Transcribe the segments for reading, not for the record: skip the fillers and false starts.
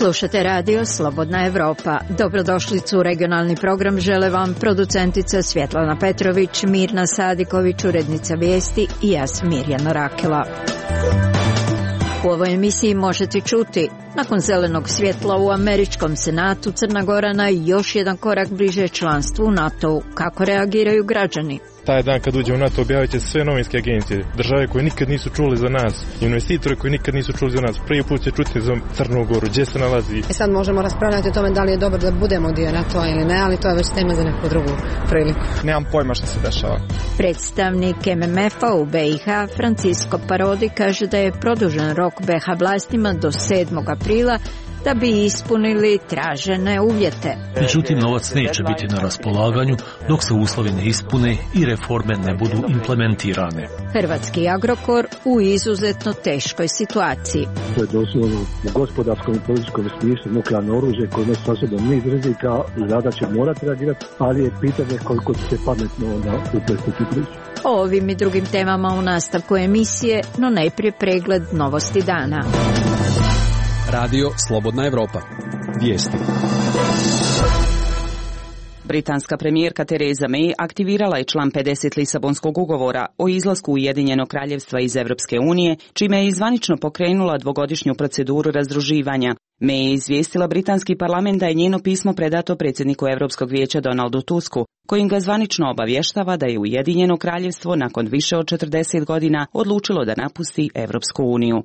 Slušate radio Slobodna Evropa. Dobrodošlicu u regionalni program žele vam producentica Svjetlana Petrović, Mirna Sadiković, urednica vijesti i ja sam Mirjana Rakela. U ovoj emisiji možete čuti: nakon zelenog svjetla u američkom senatu, Crna Gora na još jedan korak bliže članstvu u NATO-u. Kako reagiraju građani? Taj dan kad uđe u NATO objavit će sve novinske agencije, države koje nikad nisu čuli za nas, investitori koji nikad nisu čuli za nas. Prvi put će čuti za Crnu Goru, gdje se nalazi. Sad možemo raspravljati o tome da li je dobro da budemo dio NATO-a ili ne, ali to je već tema za neku drugu priliku. Nemam pojma što se dešava. Predstavnik MMF-a u BiH, Francisco Parodi, kaže da je produžen rok BiH vlastima do 7. aprila da bi ispunili tražene uvjete. Međutim, novac neće biti na raspolaganju dok se uslovi ne ispune i reforme ne budu implementirane. Hrvatski Agrokor u izuzetno teškoj situaciji. To je doslovno u gospodarskom i političkom smislu nuklearno oružje koje ne sa sobom niz rizika, Vlada će morati reagirati, ali je pitanje koliko će se pametno onda uplestiti priču. O ovim i drugim temama u nastavku emisije, no najprije pregled novosti dana. Radio Slobodna Evropa. Vijesti. Britanska premijerka Theresa May aktivirala je član 50 Lisabonskog ugovora o izlasku Ujedinjenog kraljevstva iz Europske unije, čime je zvanično pokrenula dvogodišnju proceduru razdruživanja. May je izvijestila britanski parlament da je njeno pismo predato predsjedniku Europskog vijeća Donaldu Tusku, kojim ga zvanično obavještava da je Ujedinjeno kraljevstvo nakon više od 40 godina odlučilo da napusti Europsku uniju.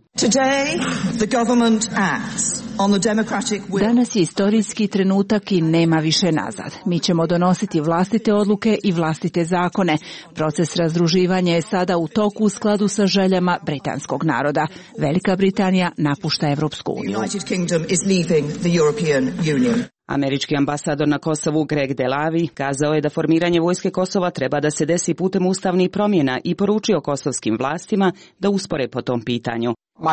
Danas je istorijski trenutak i nema više nazad. Mi ćemo donositi vlastite odluke i vlastite zakone. Proces razdruživanja je sada u toku u skladu sa željama britanskog naroda. Velika Britanija napušta Europsku uniju. Američki ambasador na Kosovu Greg Delavi kazao je da formiranje vojske Kosova treba da se desi putem ustavnih promjena i poručio kosovskim vlastima da uspore po tom pitanju.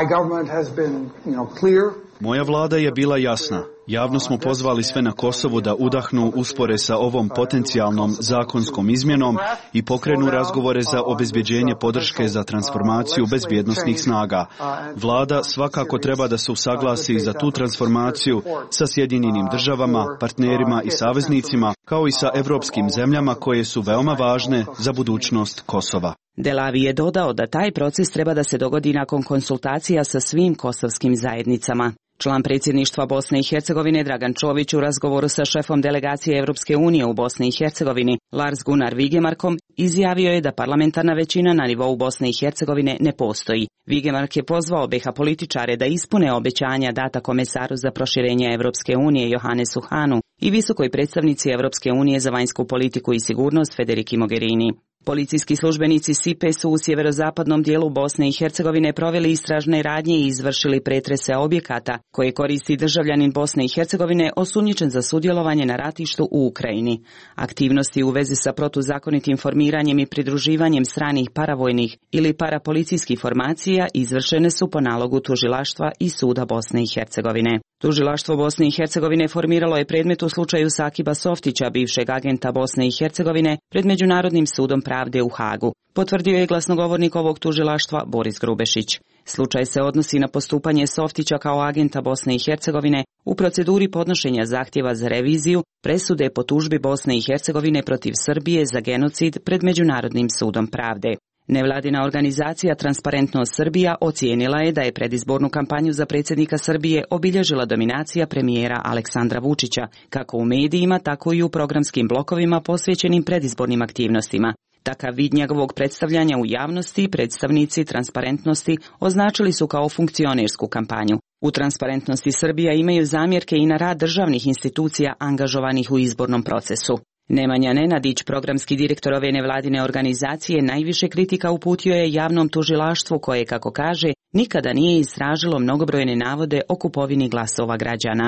Moja vlada je bila jasna. Javno smo pozvali sve na Kosovu da udahnu, uspore sa ovom potencijalnom zakonskom izmjenom i pokrenu razgovore za obezbjeđenje podrške za transformaciju bezbjednosnih snaga. Vlada svakako treba da se usaglasi za tu transformaciju sa Sjedinjenim državama, partnerima i saveznicima, kao i sa evropskim zemljama koje su veoma važne za budućnost Kosova. Delavi je dodao da taj proces treba da se dogodi nakon konsultacija sa svim kosovskim zajednicama. Član predsjedništva Bosne i Hercegovine Dragan Čović u razgovoru sa šefom delegacije Europske unije u Bosni i Hercegovini Lars Gunnar Vigemarkom izjavio je da parlamentarna većina na nivou Bosne i Hercegovine ne postoji. Vigemark je pozvao BiH političare da ispune obećanja data komesaru za proširenje Europske unije Johannesu Hahnu i visokoj predstavnici Europske unije za vanjsku politiku i sigurnost Federiki Mogherini. Policijski službenici SIPE su u sjeverozapadnom dijelu Bosne i Hercegovine proveli istražne radnje i izvršili pretrese objekata koje koristi državljanin Bosne i Hercegovine osumnjičen za sudjelovanje na ratištu u Ukrajini. Aktivnosti u vezi sa protuzakonitim formiranjem i pridruživanjem stranih paravojnih ili parapolicijskih formacija izvršene su po nalogu tužilaštva i suda Bosne i Hercegovine. Tužilaštvo Bosne i Hercegovine formiralo je predmet u slučaju Sakiba Softića, bivšeg agenta Bosne i Hercegovine, pred Međunarodnim sudom pravde u Hagu, potvrdio je glasnogovornik ovog tužilaštva Boris Grubešić. Slučaj se odnosi na postupanje Softića kao agenta Bosne i Hercegovine u proceduri podnošenja zahtjeva za reviziju presude po tužbi Bosne i Hercegovine protiv Srbije za genocid pred Međunarodnim sudom pravde. Nevladina organizacija Transparentnost Srbija ocijenila je da je predizbornu kampanju za predsjednika Srbije obilježila dominacija premijera Aleksandra Vučića, kako u medijima, tako i u programskim blokovima posvećenim predizbornim aktivnostima. Takav vid njegovog predstavljanja u javnosti predstavnici Transparentnosti označili su kao funkcionersku kampanju. U Transparentnosti Srbija imaju zamjerke i na rad državnih institucija angažovanih u izbornom procesu. Nemanja Nenadić, programski direktor ove nevladine organizacije, najviše kritika uputio je javnom tužilaštvu koje, kako kaže, nikada nije istražilo mnogobrojne navode o kupovini glasova građana.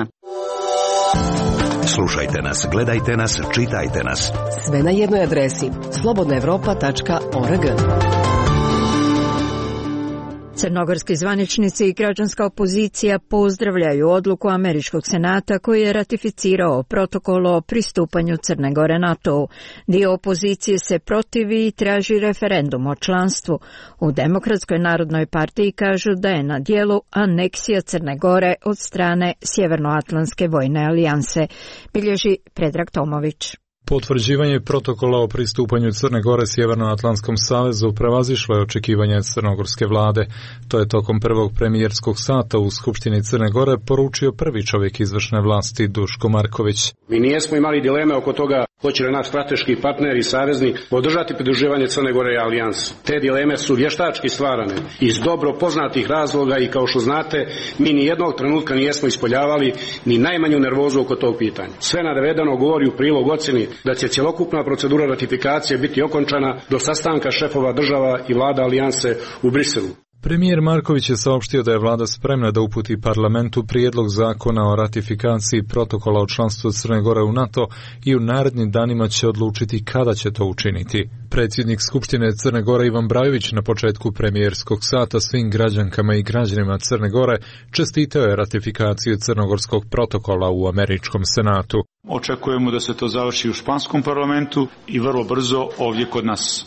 Slušajte nas, gledajte nas, čitajte nas. Sve na jednoj adresi slobodnaevropa.org. Crnogorski zvaničnici i građanska opozicija pozdravljaju odluku Američkog senata koji je ratificirao protokol o pristupanju Crne Gore NATO-u. Dio opozicije se protivi i traži referendum o članstvu. U Demokratskoj narodnoj partiji kažu da je na dijelu aneksija Crne Gore od strane Sjevernoatlantske vojne alijanse, bilježi Predrag Tomović. Potvrđivanje protokola o pristupanju Crne Gore Sjevernoatlantskom savezu prevazišlo je očekivanje crnogorske vlade. To je tokom prvog premijerskog sata u Skupštini Crne Gore poručio prvi čovjek izvršne vlasti Duško Marković. Mi nijesmo imali dileme oko toga hoće li naš strateški partner i saveznik podržati pridruživanje Crne Gore i alijansi. Te dileme su vještački stvarane iz dobro poznatih razloga i kao što znate mi ni jednog trenutka nijesmo ispoljavali ni najmanju nervozu oko tog pitanja. Sve navedeno govori u prilog ocjeni da će cjelokupna procedura ratifikacije biti okončana do sastanka šefova država i vlada alijanse u Briselu. Premijer Marković je saopštio da je vlada spremna da uputi parlamentu prijedlog zakona o ratifikaciji protokola o članstvu Crne Gore u NATO i u narednim danima će odlučiti kada će to učiniti. Predsjednik Skupštine Crne Gore Ivan Brajović na početku premijerskog sata svim građankama i građanima Crne Gore čestitao je ratifikaciju crnogorskog protokola u Američkom senatu. Očekujemo da se to završi u španskom parlamentu i vrlo brzo ovdje kod nas.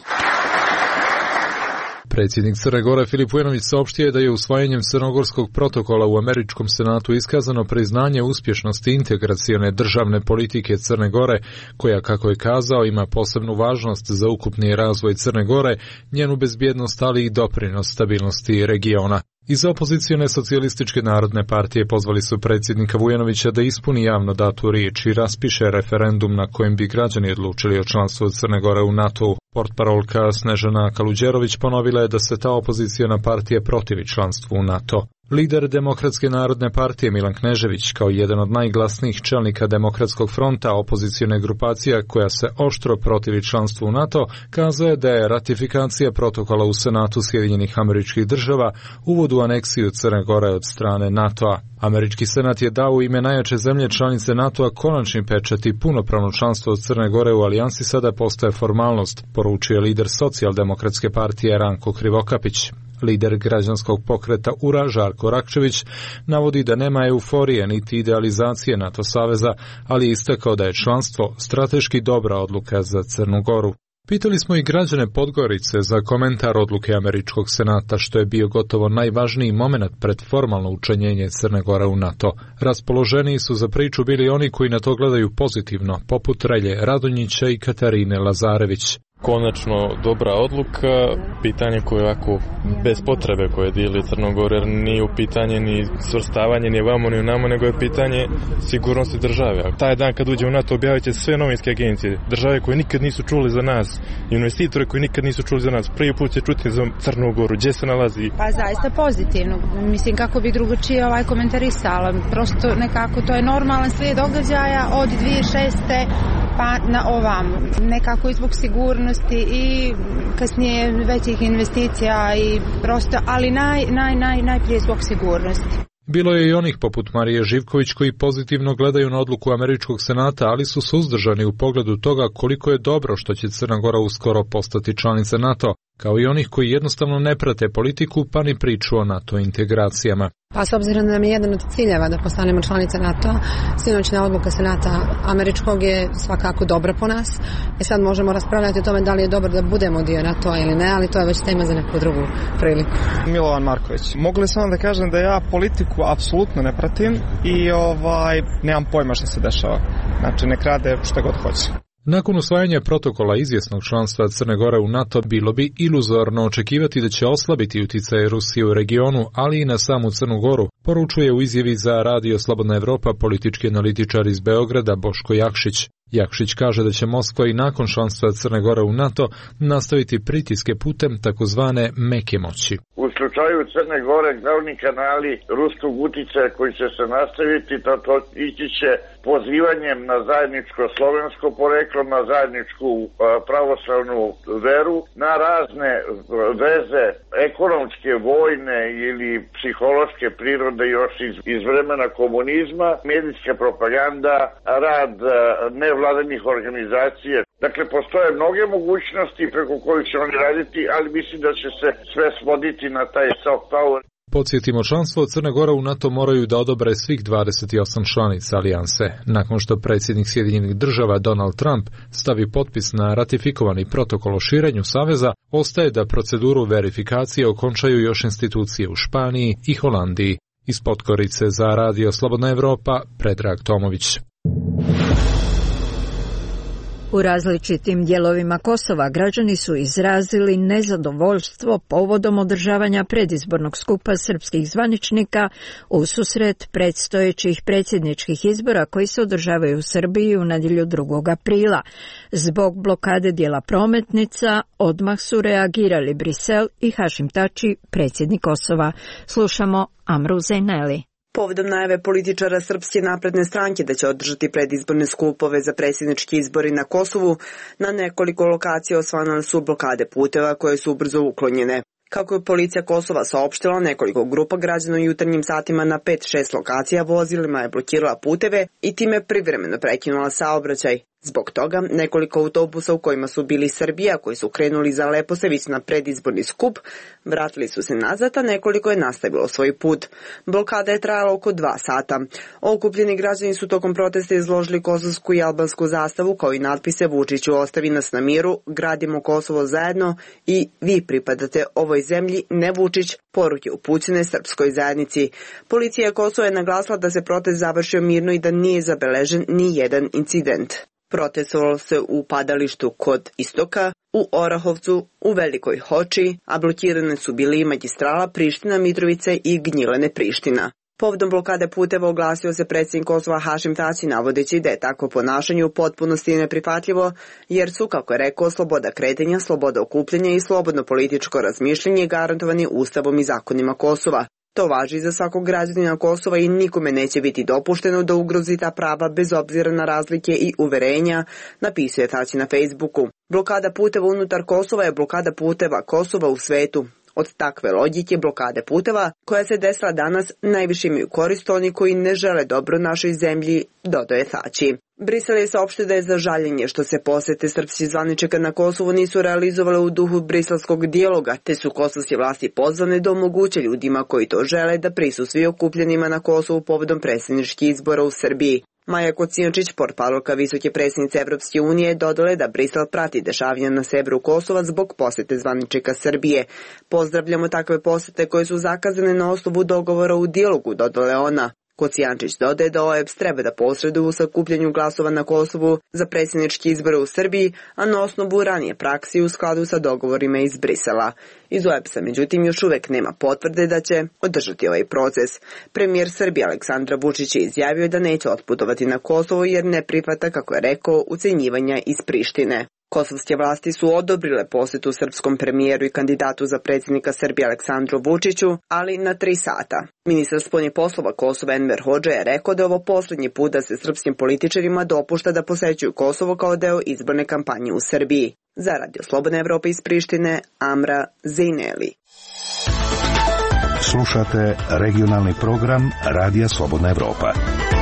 Predsjednik Crne Gore Filip Vujanović saopštio je da je usvajanjem crnogorskog protokola u Američkom senatu iskazano priznanje uspješnosti integracione državne politike Crne Gore, koja, kako je kazao, ima posebnu važnost za ukupni razvoj Crne Gore, njenu bezbjednost, ali i doprinos stabilnosti regiona. Iz opozicione socijalističke narodne partije pozvali su predsjednika Vujanovića da ispuni javno datu riječ i raspiše referendum na kojem bi građani odlučili o članstvu Crne Gore u NATO-u. Portparolka Snežana Kaluđerović ponovila je da se ta opoziciona partija protivi članstvu u NATO. Lider Demokratske narodne partije Milan Knežević, kao jedan od najglasnijih čelnika Demokratskog fronta, opozicione grupacija koja se oštro protivi članstvu u NATO, kazao je da je ratifikacija protokola u Senatu Sjedinjenih Američkih Država uvod u aneksiju Crne Gore od strane NATO-a. Američki senat je dao u ime najjače zemlje članice NATO-a konačni pečat i punopravno članstvo Crne Gore u alijansi sada postaje formalnost, poručio je lider Socijaldemokratske partije Ranko Krivokapić. Lider građanskog pokreta URA Žarko Rakčević navodi da nema euforije niti idealizacije NATO saveza, ali je istakao da je članstvo strateški dobra odluka za Crnu Goru. Pitali smo i građane Podgorice za komentar odluke Američkog senata, što je bio gotovo najvažniji moment pred formalno učlanjenje Crne Gore u NATO. Raspoloženiji su za priču bili oni koji na to gledaju pozitivno, poput Relje Radonjića i Katarine Lazarević. Konačno dobra odluka, pitanje koje ovako bez potrebe koje dijeli Crnogor, jer nije u pitanje ni svrstavanje ni vamo ni namo, nego je pitanje sigurnosti države. Taj dan kad uđe u NATO objavit će sve novinske agencije, države koje nikad nisu čuli za nas, investitore koji nikad nisu čuli za nas, prvi put će čuti za Crnu Goru, gdje se nalazi. Pa zaista pozitivno, mislim kako bi drugačije komentarisala, prosto nekako to je normalan slijed događaja od 2006. pa na ovamo, nekako i zbog sigurnosti i kasnije većih investicija i prosto, ali najprije zbog sigurnosti. Bilo je i onih poput Marije Živković koji pozitivno gledaju na odluku Američkog senata, ali su suzdržani u pogledu toga koliko je dobro što će Crna Gora uskoro postati članica NATO, kao i onih koji jednostavno ne prate politiku pa ni priču o NATO integracijama. Pa s obzirom da nam je jedan od ciljeva da postanemo članica NATO-a, sinoćna odluka senata američkog je svakako dobra po nas. Sad možemo raspravljati o tome da li je dobro da budemo dio NATO-a ili ne, ali to je već tema za neku drugu priliku. Milovan Marković. Mogu li samo da kažem da ja politiku apsolutno ne pratim i nemam pojma što se dešava. Znači nek rade šta god hoće. Nakon usvajanja protokola izvjesnog članstva Crne Gore u NATO bilo bi iluzorno očekivati da će oslabiti utjecaj Rusije u regionu, ali i na samu Crnu Goru, poručuje u izjavi za Radio Slobodna Evropa politički analitičar iz Beograda Boško Jakšić. Jakšić kaže da će Moskva i nakon članstva Crne Gore u NATO nastaviti pritiske putem takozvane meke moći. U slučaju Crne Gore glavni kanali ruskog utjecaja koji će se nastaviti, to ići će pozivanjem na zajedničko slovensko poreklo, na zajedničku pravoslavnu veru, na razne veze ekonomske, vojne ili psihološke prirode još iz vremena komunizma, medijska propaganda, rad nevladanih organizacija. Dakle, postoje mnoge mogućnosti preko kojih će oni raditi, ali mislim da će se sve svoditi na taj soft power. Podsjetimo, članstvo Crne Gore u NATO moraju da odobre svih 28 članica alijanse. Nakon što predsjednik Sjedinjenih država Donald Trump stavi potpis na ratifikovani protokol o širenju saveza, ostaje da proceduru verifikacije okončaju još institucije u Španiji i Holandiji. Iz Podgorice za Radio Slobodna Evropa, Predrag Tomović. U različitim dijelovima Kosova građani su izrazili nezadovoljstvo povodom održavanja predizbornog skupa srpskih zvaničnika u susret predstojećih predsjedničkih izbora koji se održavaju u Srbiji u nedjelju 2. aprila. Zbog blokade dijela prometnica odmah su reagirali Brisel i Hašim Tači, predsjednik Kosova. Slušamo Amru Zejneli. Povodom najave političara Srpske napredne stranke da će održati predizborne skupove za predsjednički izbori na Kosovu, na nekoliko lokacija osvanule su blokade puteva koje su ubrzo uklonjene. Kako je policija Kosova saopštila, nekoliko grupa građana u jutarnjim satima na 5-6 lokacija vozilima je blokirala puteve i time privremeno prekinula saobraćaj. Zbog toga, nekoliko autobusa u kojima su bili Srbija, koji su krenuli za Leposavić na predizborni skup, vratili su se nazad, a nekoliko je nastavilo svoj put. Blokada je trajala oko 2 sata. Okupljeni građani su tokom protesta izložili kosovsku i albansku zastavu, kao i natpise Vučiću ostavi nas na miru, gradimo Kosovo zajedno i vi pripadate ovoj zemlji, ne Vučić, poruke upućene srpskoj zajednici. Policija Kosova je naglasila da se protest završio mirno i da nije zabeležen ni jedan incident. Protestovalo se u padalištu kod Istoka, u Orahovcu, u Velikoj Hoči, a blokirane su bili i magistrala Priština, Mitrovice i Gnjilane Priština. Povodom blokade puteva oglasio se predsjednik Kosova Hašim Tači, navodeći da je takvo ponašanje u potpunosti neprihvatljivo, jer su, kako je rekao, sloboda kretanja, sloboda okupljanja i slobodno političko razmišljanje garantovani Ustavom i zakonima Kosova. To važi za svakog građanina Kosova i nikome neće biti dopušteno da ugrozi ta prava bez obzira na razlike i uverenja, napisuje Tači na Facebooku. Blokada puteva unutar Kosova je blokada puteva Kosova u svetu. Od takve logike blokade puteva, koja se desila danas, najviše imaju korist oni koji ne žele dobro našoj zemlji, dodaje Tači. Brisel je saopštio da je za žaljenje što se posete srpskih zvaničnika na Kosovu nisu realizovale u duhu briselskog dijaloga, te su kosovske vlasti pozvane da omoguće ljudima koji to žele da prisustvuju okupljenima na Kosovu povodom predsjedničkih izbora u Srbiji. Maja Kocijančić, portparolka visoke predsjednice Evropske unije, dodala da Brisel prati dešavanja na severu Kosova zbog posete zvaničnika Srbije. Pozdravljamo takve posete koje su zakazane na osnovu dogovora u dijalogu, dodala je ona. Kocijančić dodaje da OEBS treba da posreduje u sakupljanju glasova na Kosovu za predsjedničke izbore u Srbiji, a na osnovu ranije praksi u skladu sa dogovorima iz Brisela. Iz OEBS-a, međutim, još uvek nema potvrde da će održati ovaj proces. Premijer Srbije Aleksandar Vučić je izjavio da neće otputovati na Kosovo jer ne prihvata, kako je rekao, ucenjivanja iz Prištine. Kosovske vlasti su odobrile posetu srpskom premijeru i kandidatu za predsjednika Srbije Aleksandru Vučiću, ali na 3 sata. Ministar spoljnih poslova Kosova Enver Hodža je rekao da je ovo posljednji put da se srpskim političarima dopušta da posećuju Kosovo kao deo izborne kampanje u Srbiji. Za Radio Slobodna Evropa iz Prištine, Amra Zejneli. Slušate regionalni program Radija Slobodna Evropa.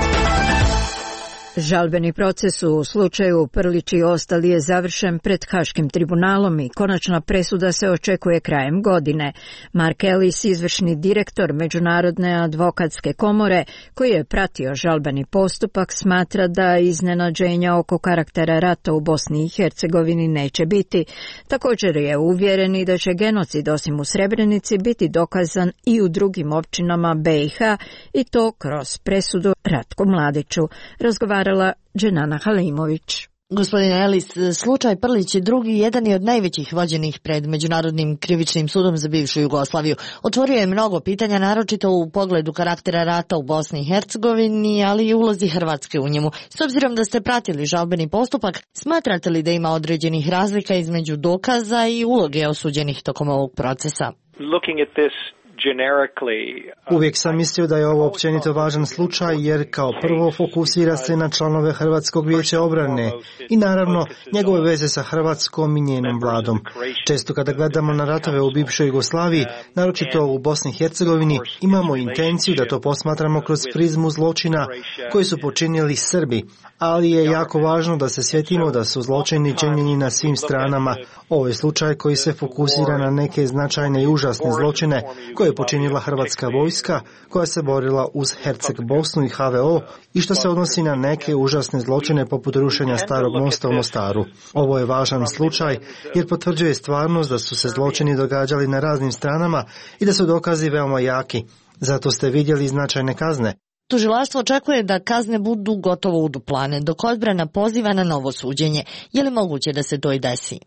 Žalbeni proces u slučaju Prlić i ostali je završen pred Haškim tribunalom i konačna presuda se očekuje krajem godine. Mark Ellis, izvršni direktor Međunarodne advokatske komore, koji je pratio žalbeni postupak, smatra da iznenađenja oko karaktera rata u Bosni i Hercegovini neće biti. Također je uvjeren i da će genocid osim u Srebrenici biti dokazan i u drugim općinama BiH i to kroz presudu Ratku Mladiću. Razgovarala Dženana Halimović. Gospodine Ellis, slučaj Prlić je drugi, jedan je od najvećih vođenih pred Međunarodnim krivičnim sudom za bivšu Jugoslaviju. Otvorio je mnogo pitanja, naročito u pogledu karaktera rata u Bosni i Hercegovini, ali i ulozi Hrvatske u njemu. S obzirom da ste pratili žalbeni postupak, smatrate li da ima određenih razlika između dokaza i uloge osuđenih tokom ovog procesa? Looking at this Uvijek sam mislio da je ovo općenito važan slučaj jer kao prvo fokusira se na članove Hrvatskog vijeća obrane i naravno njegove veze sa Hrvatskom i njenom vladom. Često kada gledamo na ratove u bivšoj Jugoslaviji, naročito u Bosni i Hercegovini, imamo intenciju da to posmatramo kroz prizmu zločina koji su počinili Srbi, ali je jako važno da se sjetimo da su zločini činjeni na svim stranama. Ovo je slučaj koji se fokusira na neke značajne i užasne zločine koje je počinila hrvatska vojska koja se borila uz Herceg Bosnu i HVO i što se odnosi na neke užasne zločine poput rušenja Starog mosta u Mostaru. Ovo je važan slučaj jer potvrđuje stvarnost da su se zločini događali na raznim stranama i da su dokazi veoma jaki. Zato ste vidjeli značajne kazne. Tužilaštvo očekuje da kazne budu gotovo uduplane, dok odbrana poziva na novo suđenje. Je li moguće da se to i desi?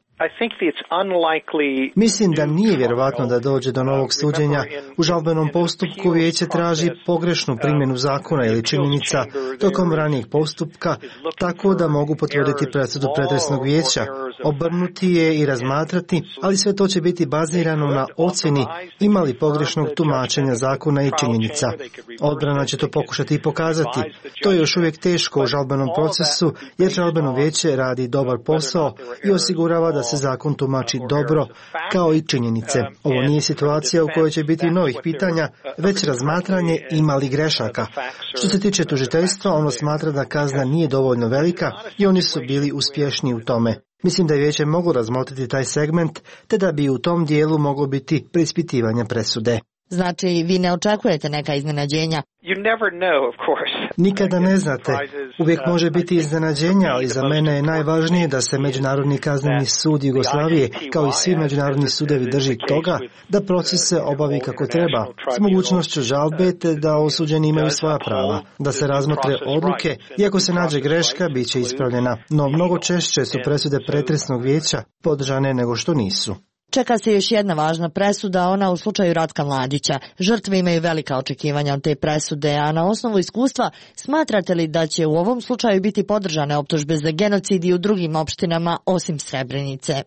Mislim da nije vjerovatno da dođe do novog suđenja. U žalbenom postupku vijeće traži pogrešnu primjenu zakona ili činjenica tokom ranijeg postupka, tako da mogu potvrditi presudu pretresnog vijeća, obrnuti je i razmatrati, ali sve to će biti bazirano na ocjeni ima li pogrešnog tumačenja zakona i činjenica. Odbrana će to pokušati i pokazati. To je još uvijek teško u žalbenom procesu, jer žalbeno vijeće radi dobar posao i osigurava da se zakon tumači dobro, kao i činjenice. Ovo nije situacija u kojoj će biti novih pitanja, već razmatranje ima li grešaka. Što se tiče tužiteljstva, ono smatra da kazna nije dovoljno velika i oni su bili uspješni u tome. Mislim da je vijeće moglo razmotriti taj segment, te da bi u tom dijelu moglo biti preispitivanje presude. Znači, vi ne očekujete neka iznenađenja? Nikada ne znate. Uvijek može biti iznenađenja, ali za mene je najvažnije da se Međunarodni kazneni sud Jugoslavije, kao i svi međunarodni sudovi, drži toga da proces se obavi kako treba, s mogućnošću žalbe te da osuđeni imaju svoja prava, da se razmotre odluke i ako se nađe greška, bit će ispravljena. No mnogo češće su presude pretresnog vijeća podržane nego što nisu. Čeka se još jedna važna presuda, ona u slučaju Ratka Mladića. Žrtve imaju velika očekivanja od te presude, a na osnovu iskustva smatrate li da će u ovom slučaju biti podržane optužbe za genocid i u drugim opštinama osim Srebrenice?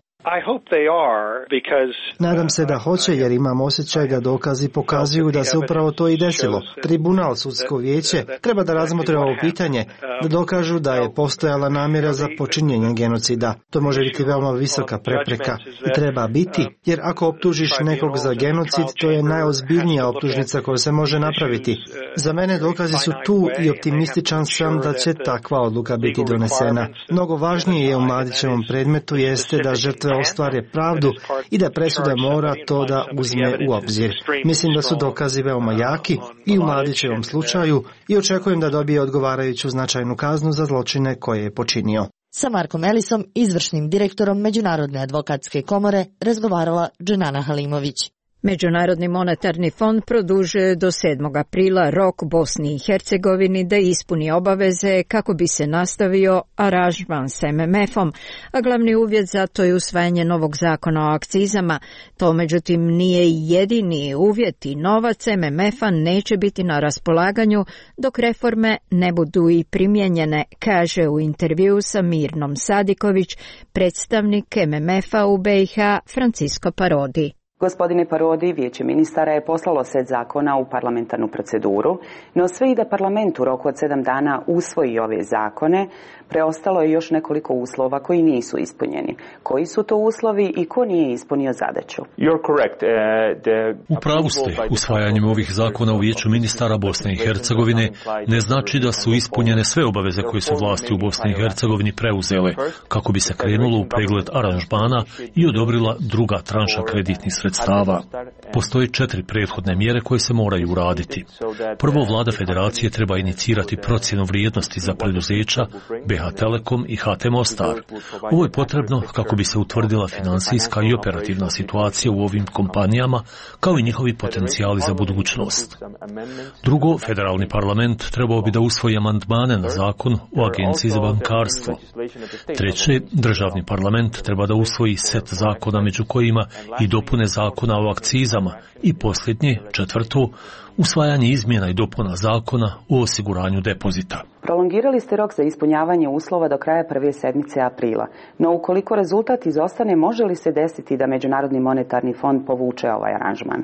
Nadam se da hoće, jer imam osjećaj da dokazi pokazuju da se upravo to i desilo. Tribunal, sudsko vijeće, treba da razmotre ovo pitanje, da dokažu da je postojala namjera za počinjenje genocida. To može biti veoma visoka prepreka i treba biti, jer ako optužiš nekog za genocid, to je najozbiljnija optužnica koja se može napraviti. Za mene dokazi su tu i optimističan sam da će takva odluka biti donesena. Mnogo važnije je u Mladićevom predmetu jeste da žrtve ostvare pravdu i da presuda mora to da uzme u obzir. Mislim da su dokazi veoma jaki i u Mladićevom slučaju i očekujem da dobije odgovarajuću značajnu kaznu za zločine koje je počinio. Sa Markom Elisom, izvršnim direktorom Međunarodne advokatske komore, razgovarala Dženana Halimović. Međunarodni monetarni fond produžuje do 7. aprila rok Bosni i Hercegovini da ispuni obaveze kako bi se nastavio aranžman s MMF-om, a glavni uvjet za to je usvajanje novog zakona o akcizama. To međutim nije jedini uvjet i novac MMF-a neće biti na raspolaganju dok reforme ne budu i primijenjene, kaže u intervju sa Mirnom Sadiković predstavnik MMF-a u BiH Francisco Parodi. Gospodine Parodi, Vijeće ministara je poslalo set zakona u parlamentarnu proceduru, no sve i da parlament u roku od 7 dana usvoji ove zakone, preostalo je još nekoliko uslova koji nisu ispunjeni. Koji su to uslovi i ko nije ispunio zadaću? U pravu ste, usvajanjem ovih zakona u Vijeću ministara Bosne i Hercegovine ne znači da su ispunjene sve obaveze koje su vlasti u Bosni i Hercegovini preuzele, kako bi se krenulo u pregled aranžmana i odobrila druga tranša kreditnih sredstava. Postoje 4 prethodne mjere koje se moraju uraditi. Prvo, vlada federacije treba inicirati procjenu vrijednosti za preduzeća BH Telekom i HT Mostar. Ovo je potrebno kako bi se utvrdila finansijska i operativna situacija u ovim kompanijama, kao i njihovi potencijali za budućnost. Drugo, federalni parlament trebao bi da usvoji amandmane na zakon o agenciji za bankarstvo. Treće, državni parlament treba da usvoji set zakona među kojima i dopune zakona o akcizama. I posljednje, četvrto, usvajanje izmjena i dopuna zakona o osiguranju depozita. Prolongirali ste rok za ispunjavanje uslova do kraja prve sedmice aprila, no ukoliko rezultat izostane, može li se desiti da Međunarodni monetarni fond povuče ovaj aranžman?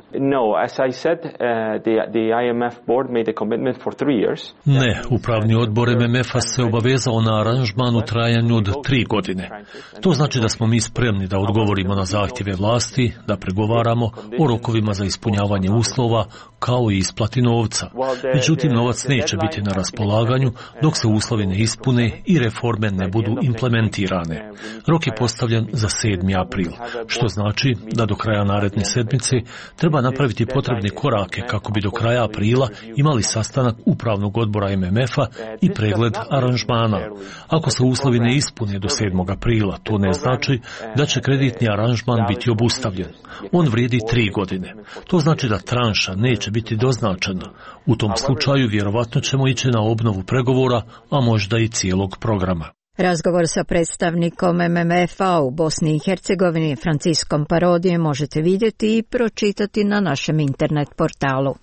Ne, upravni odbor MMF-a se obavezao na aranžman u trajanju od 3 godine. To znači da smo mi spremni da odgovorimo na zahtjeve vlasti, da pregovaramo o rokovima za ispunjavanje uslova, kao i isplati novca. Međutim, novac neće biti na raspolaganju dok se uslovi ne ispune i reforme ne budu implementirane. Rok je postavljen za 7. april, što znači da do kraja naredne sedmice treba napraviti potrebne korake kako bi do kraja aprila imali sastanak upravnog odbora MMF-a i pregled aranžmana. Ako se uslovi ne ispune do 7. aprila, to ne znači da će kreditni aranžman biti obustavljen. On vrijedi 3 godine. To znači da tranša neće biti doznačena. U tom slučaju vjerovatno ćemo ići na obnovu pregovora, a možda i cijelog programa. Razgovor sa predstavnikom MMF-a u Bosni i Hercegovini Franciskom Parodijem možete vidjeti i pročitati na našem internet portalu.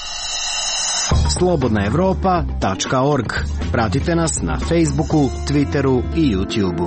Slobodnaevropa.org. Pratite nas na Facebooku, Twitteru i YouTubeu.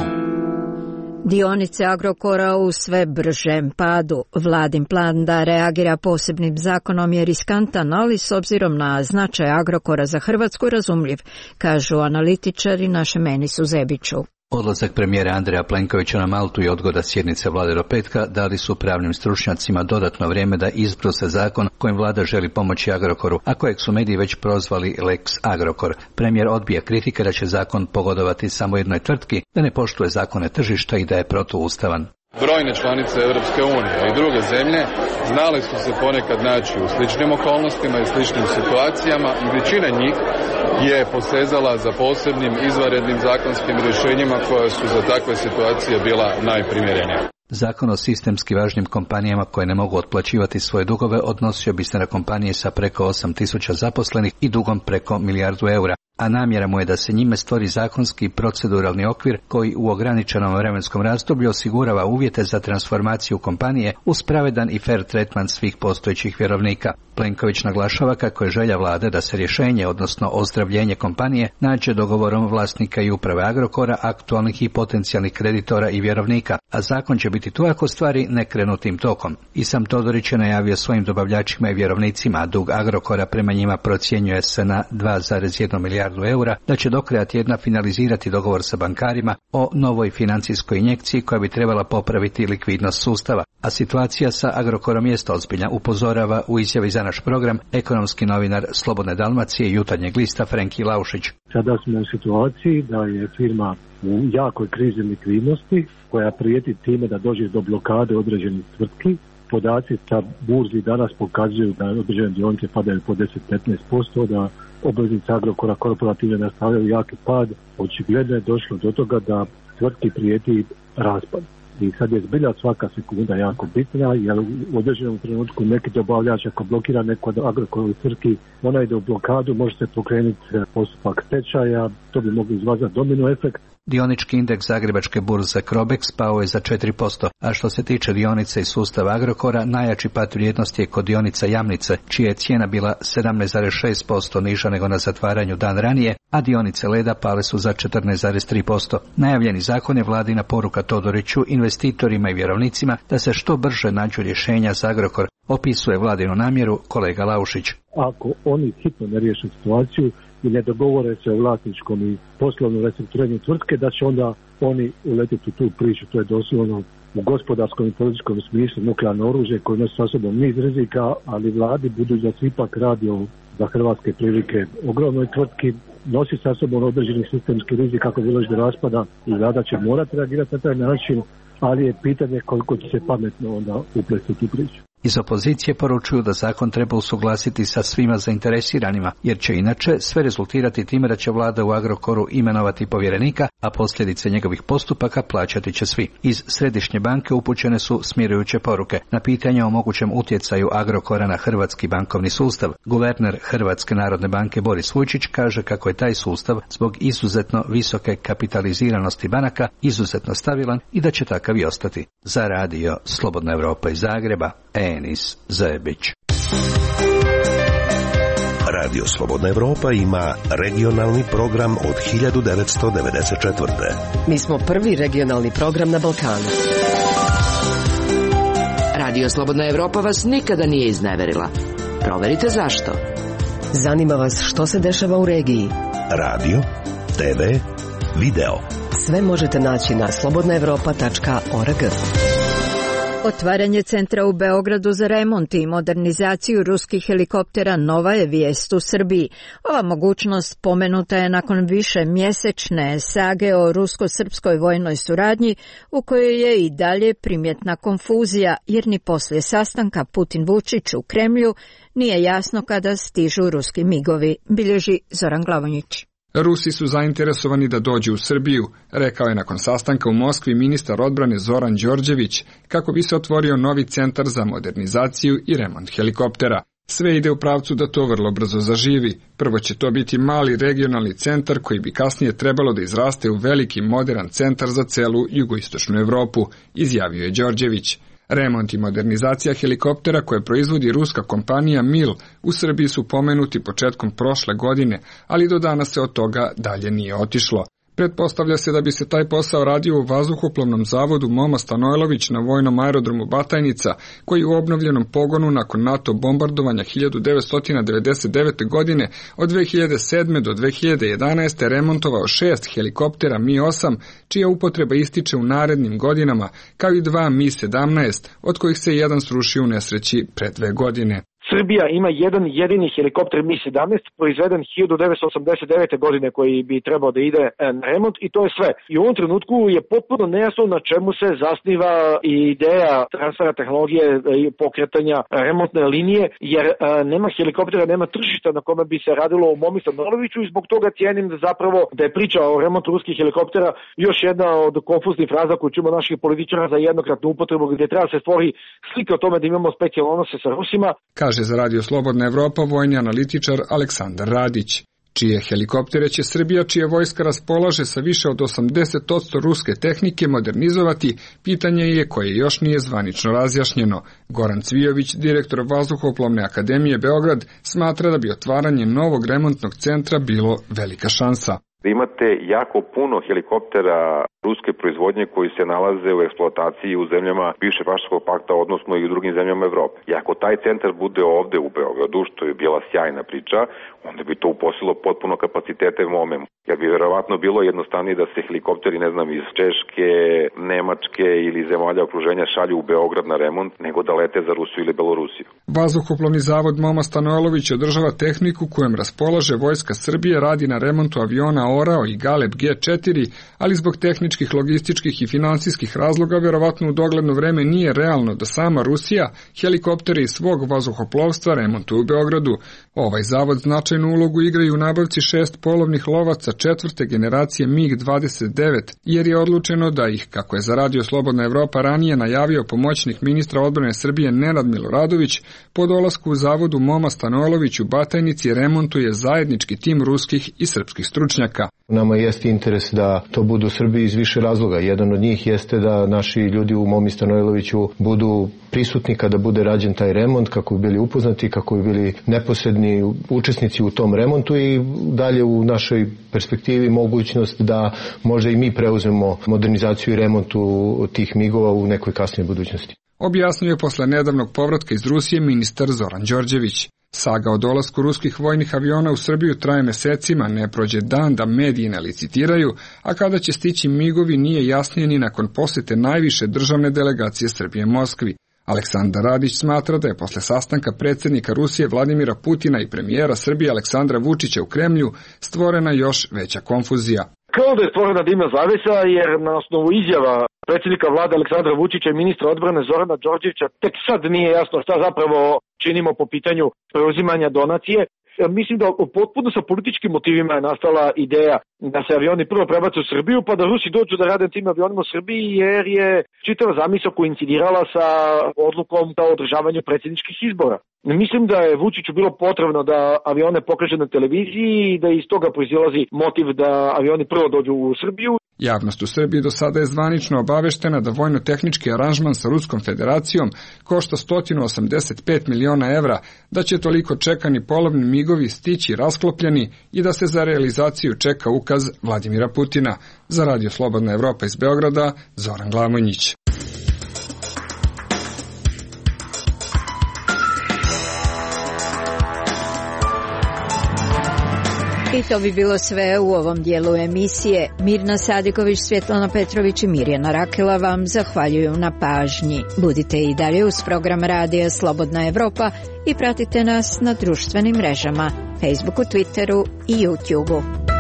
Dionice Agrokora u sve bržem padu. Vladin plan da reagira posebnim zakonom je riskantan, ali s obzirom na značaj Agrokora za Hrvatsku razumljiv, kažu analitičari našem Enisu Zebiću. Odlazak premijera Andreja Plenkovića na Maltu i odgoda sjednice vlade do petka dali su pravnim stručnjacima dodatno vrijeme da izbruse zakon kojim vlada želi pomoći Agrokoru, a kojeg su mediji već prozvali Lex Agrokor. Premijer odbija kritike da će zakon pogodovati samo jednoj tvrtki, da ne poštuje zakone tržišta i da je protuustavan. Brojne članice Europske unije i druge zemlje znali su se ponekad naći u sličnim okolnostima i sličnim situacijama i većina njih je posezala za posebnim izvanrednim zakonskim rješenjima koja su za takve situacije bila najprimjerenija. Zakon o sistemski važnim kompanijama koje ne mogu otplaćivati svoje dugove odnosio bi se na kompanije sa preko 8.000 zaposlenih i dugom preko €1 milijardu, a namjera mu je da se njime stvori zakonski proceduralni okvir koji u ograničenom vremenskom razdoblju osigurava uvjete za transformaciju kompanije uz pravedan i fair tretman svih postojećih vjerovnika. Plenković naglašava kako je želja vlade da se rješenje, odnosno ozdravljenje kompanije, nađe dogovorom vlasnika i uprave Agrokora, aktualnih i potencijalnih kreditora i vjerovnika, a zakon će biti tu ako stvari ne krenu tim tokom. I sam Todorić je najavio svojim dobavljačima i vjerovnicima, dug Agrokora prema njima procjenjuje se na €2,1 milijardu, da će do kraja tjedna finalizirati dogovor sa bankarima o novoj financijskoj injekciji koja bi trebala popraviti likvidnost sustava, a situacija sa Agrokorom jest ozbiljna, upozorava u izjavi za naš program ekonomski novinar Slobodne Dalmacije i Jutarnjeg lista Frenki Laušić. Sada smo u situaciji da je firma u jakoj krizi likvidnosti koja prijeti time da dođe do blokade određenih tvrtki. Podaci sa burzi danas pokazuju da određene dionice padaju po 10-15%, da obveznice Agrokora korporativne nastavljaju jaki pad. Očigledno je došlo do toga da tvrtki prijeti raspad. I sad je zbilja svaka sekunda jako bitna, jer u određenom trenutku neki dobavljač ako blokira neko od Agrokorovih tvrtki, ona ide u blokadu, može se pokrenuti postupak stečaja, to bi moglo izvazati domino efekt. Dionički indeks Zagrebačke burze Crobex pao je za 4%, a što se tiče dionice i sustava Agrokora, najjači pad vrijednosti je kod dionica Jamnice, čija je cijena bila 17,6% niža nego na zatvaranju dan ranije, a dionice Leda pale su za 14,3%. Najavljeni zakon je vladina poruka Todoriću, investitorima i vjerovnicima da se što brže nađu rješenja za Agrokor, opisuje vladinu namjeru kolega Laušić. Ako oni hitno ne riješe situaciju i ne dogovore se o vlasničkom i poslovnom restrukturiranju tvrtke, da će onda oni uletiti u tu priču. To je doslovno u gospodarskom i političkom smislu nuklearno oružje koje nosi sa sobom niz rizika, ali vladi, budući da se ipak radi o za hrvatske prilike ogromnoj tvrtki, nosi sa sobom određeni sistemski rizik kako bi došlo do raspada i vlada će morati reagirati na taj način, ali je pitanje koliko će se pametno onda uplesti u tu priču. Iz opozicije poručuju da zakon treba usuglasiti sa svima zainteresiranima, jer će inače sve rezultirati time da će vlada u Agrokoru imenovati povjerenika, a posljedice njegovih postupaka plaćati će svi. Iz Središnje banke upućene su smirujuće poruke. Na pitanje o mogućem utjecaju Agrokora na hrvatski bankovni sustav, guverner Hrvatske narodne banke Boris Vujčić kaže kako je taj sustav zbog izuzetno visoke kapitaliziranosti banaka izuzetno stabilan i da će takav i ostati. Za radio Slobodna Evropa iz Zagreba, Enis Zebić. Radio Slobodna Evropa ima regionalni program od 1994. Mi smo prvi regionalni program na Balkanu. Radio Slobodna Evropa vas nikada nije izneverila. Proverite zašto. Zanima vas što se dešava u regiji. Radio, TV, video. Sve možete naći na slobodnaevropa.org. Otvaranje centra u Beogradu za remont i modernizaciju ruskih helikoptera nova je vijest u Srbiji. Ova mogućnost pomenuta je nakon više mjesečne sage o rusko-srpskoj vojnoj suradnji u kojoj je i dalje primjetna konfuzija, jer ni poslije sastanka Putin-Vučić u Kremlju nije jasno kada stižu ruski migovi, bilježi Zoran Glavonjić. Rusi su zainteresovani da dođu u Srbiju, rekao je nakon sastanka u Moskvi ministar odbrane Zoran Đorđević, kako bi se otvorio novi centar za modernizaciju i remont helikoptera. Sve ide u pravcu da to vrlo brzo zaživi. Prvo će to biti mali regionalni centar koji bi kasnije trebalo da izraste u veliki modern centar za celu jugoistočnu Evropu, izjavio je Đorđević. Remont i modernizacija helikoptera koje proizvodi ruska kompanija MIL u Srbiji su pomenuti početkom prošle godine, ali do danas se od toga dalje nije otišlo. Pretpostavlja se da bi se taj posao radio u vazduhoplovnom zavodu Momo Stanojlović na vojnom aerodromu Batajnica, koji u obnovljenom pogonu nakon NATO bombardovanja 1999. godine od 2007. do 2011. remontovao 6 helikoptera Mi-8, čija upotreba ističe u narednim godinama, kao i 2 Mi-17, od kojih se jedan srušio u nesreći pre 2 godine. Srbija ima jedan jedini helikopter Mi-17 proizveden 1989. godine koji bi trebao da ide na remont i to je sve. I u ovom trenutku je potpuno nejasno na čemu se zasniva i ideja transfera tehnologije i pokretanja remontne linije, jer nema helikoptera, nema tržišta na kome bi se radilo u Momi Stanojloviću i zbog toga cijenim da zapravo da je priča o remontu ruskih helikoptera još jedna od konfuznih fraza koju čujemo naših političara za jednokratnu upotrebu gdje treba se stvori slika o tome da imamo specijalne odnose sa Rusima. Kaže za Radio Slobodna Evropa vojni analitičar Aleksandar Radić. Čije helikoptere će Srbija, čija vojska raspolaže sa više od 80% ruske tehnike, modernizovati, pitanje je koje još nije zvanično razjašnjeno. Goran Cvijović, direktor Vazduhoplovne akademije Beograd, smatra da bi otvaranje novog remontnog centra bilo velika šansa. Imate jako puno helikoptera ruske proizvodnje koji se nalaze u eksploataciji u zemljama bivšeg Varšavskog pakta, odnosno i u drugim zemljama Evrope. I ako taj centar bude ovde u Beogradu, što je bila sjajna priča, onda bi to uposlilo potpuno kapacitete MOME. Jer bi verovatno bilo jednostavnije da se helikopteri, ne znam, iz Češke, Nemačke ili zemalja okruženja šalju u Beograd na remont, nego da lete za Rusiju ili Belorusiju. Vazduhoplovni zavod Moma Stanojlović održava tehniku kojom raspolaže Vojska Srbije, radi na remontu aviona Orao i Galeb G4, ali zbog tehničkih, logističkih i finansijskih razloga verovatno u dogledno vreme nije realno da sama Rusija helikoptere iz svog vazduhoplovstva remontuje u Beogradu. Ovaj zavod značajnu ulogu igra i u nabavci 6 polovnih lovaca 4. generacije MiG-29, jer je odlučeno da ih, kako je za Radio Slobodna Evropa ranije najavio pomoćnik ministra odbrane Srbije Nenad Miloradović, po dolasku u zavodu Moma Stanojlović u Batajnici remontuje zajednički tim ruskih i srpskih stručnjaka. Nama jeste interes da to budu u Srbiji iz više razloga. Jedan od njih jeste da naši ljudi u Momi Stanojloviću budu prisutni kada bude rađen taj remont, kako bi bili upoznati, kako bi bili neposredni učesnici u tom remontu i dalje u našoj perspektivi mogućnost da možda i mi preuzmemo modernizaciju i remontu tih migova u nekoj kasnijoj budućnosti. Objasnio je posle nedavnog povratka iz Rusije ministar Zoran Đorđević. Saga o dolasku ruskih vojnih aviona u Srbiju traje mesecima, ne prođe dan da mediji ne licitiraju, a kada će stići migovi nije jasnije ni nakon posete najviše državne delegacije Srbije Moskvi. Aleksandar Radić smatra da je posle sastanka predsjednika Rusije Vladimira Putina i premijera Srbije Aleksandra Vučića u Kremlju stvorena još veća konfuzija. Kao da je stvorena dimna zavesa, jer na osnovu izjava predsjednika vlade Aleksandra Vučića i ministra odbrane Zorana Đorđevića tek sad nije jasno šta zapravo činimo po pitanju preuzimanja donacije. Mislim da potpuno sa političkim motivima je nastala ideja da se avioni prvo prebace u Srbiju, pa da Rusi dođu da rade tim avionima u Srbiji, jer je čitava zamisao koincidirala sa odlukom o održavanju predsjedničkih izbora. Mislim da je Vučiću bilo potrebno da avione pokaže na televiziji i da iz toga proizilazi motiv da avioni prvo dođu u Srbiju. Javnost u Srbiji do sada je zvanično obaveštena da vojno-tehnički aranžman sa Ruskom federacijom košta 185 miliona evra, da će toliko čekani polovni migovi stići rasklopljeni i da se za realizaciju čeka ukaz Vladimira Putina. Za Radio Slobodna Evropa iz Beograda, Zoran Glamonjić. I to bi bilo sve u ovom dijelu emisije. Mirna Sadiković, Svjetlana Petrović i Mirjana Rakela vam zahvaljuju na pažnji. Budite i dalje uz program Radija Slobodna Evropa i pratite nas na društvenim mrežama, Facebooku, Twitteru i YouTubeu.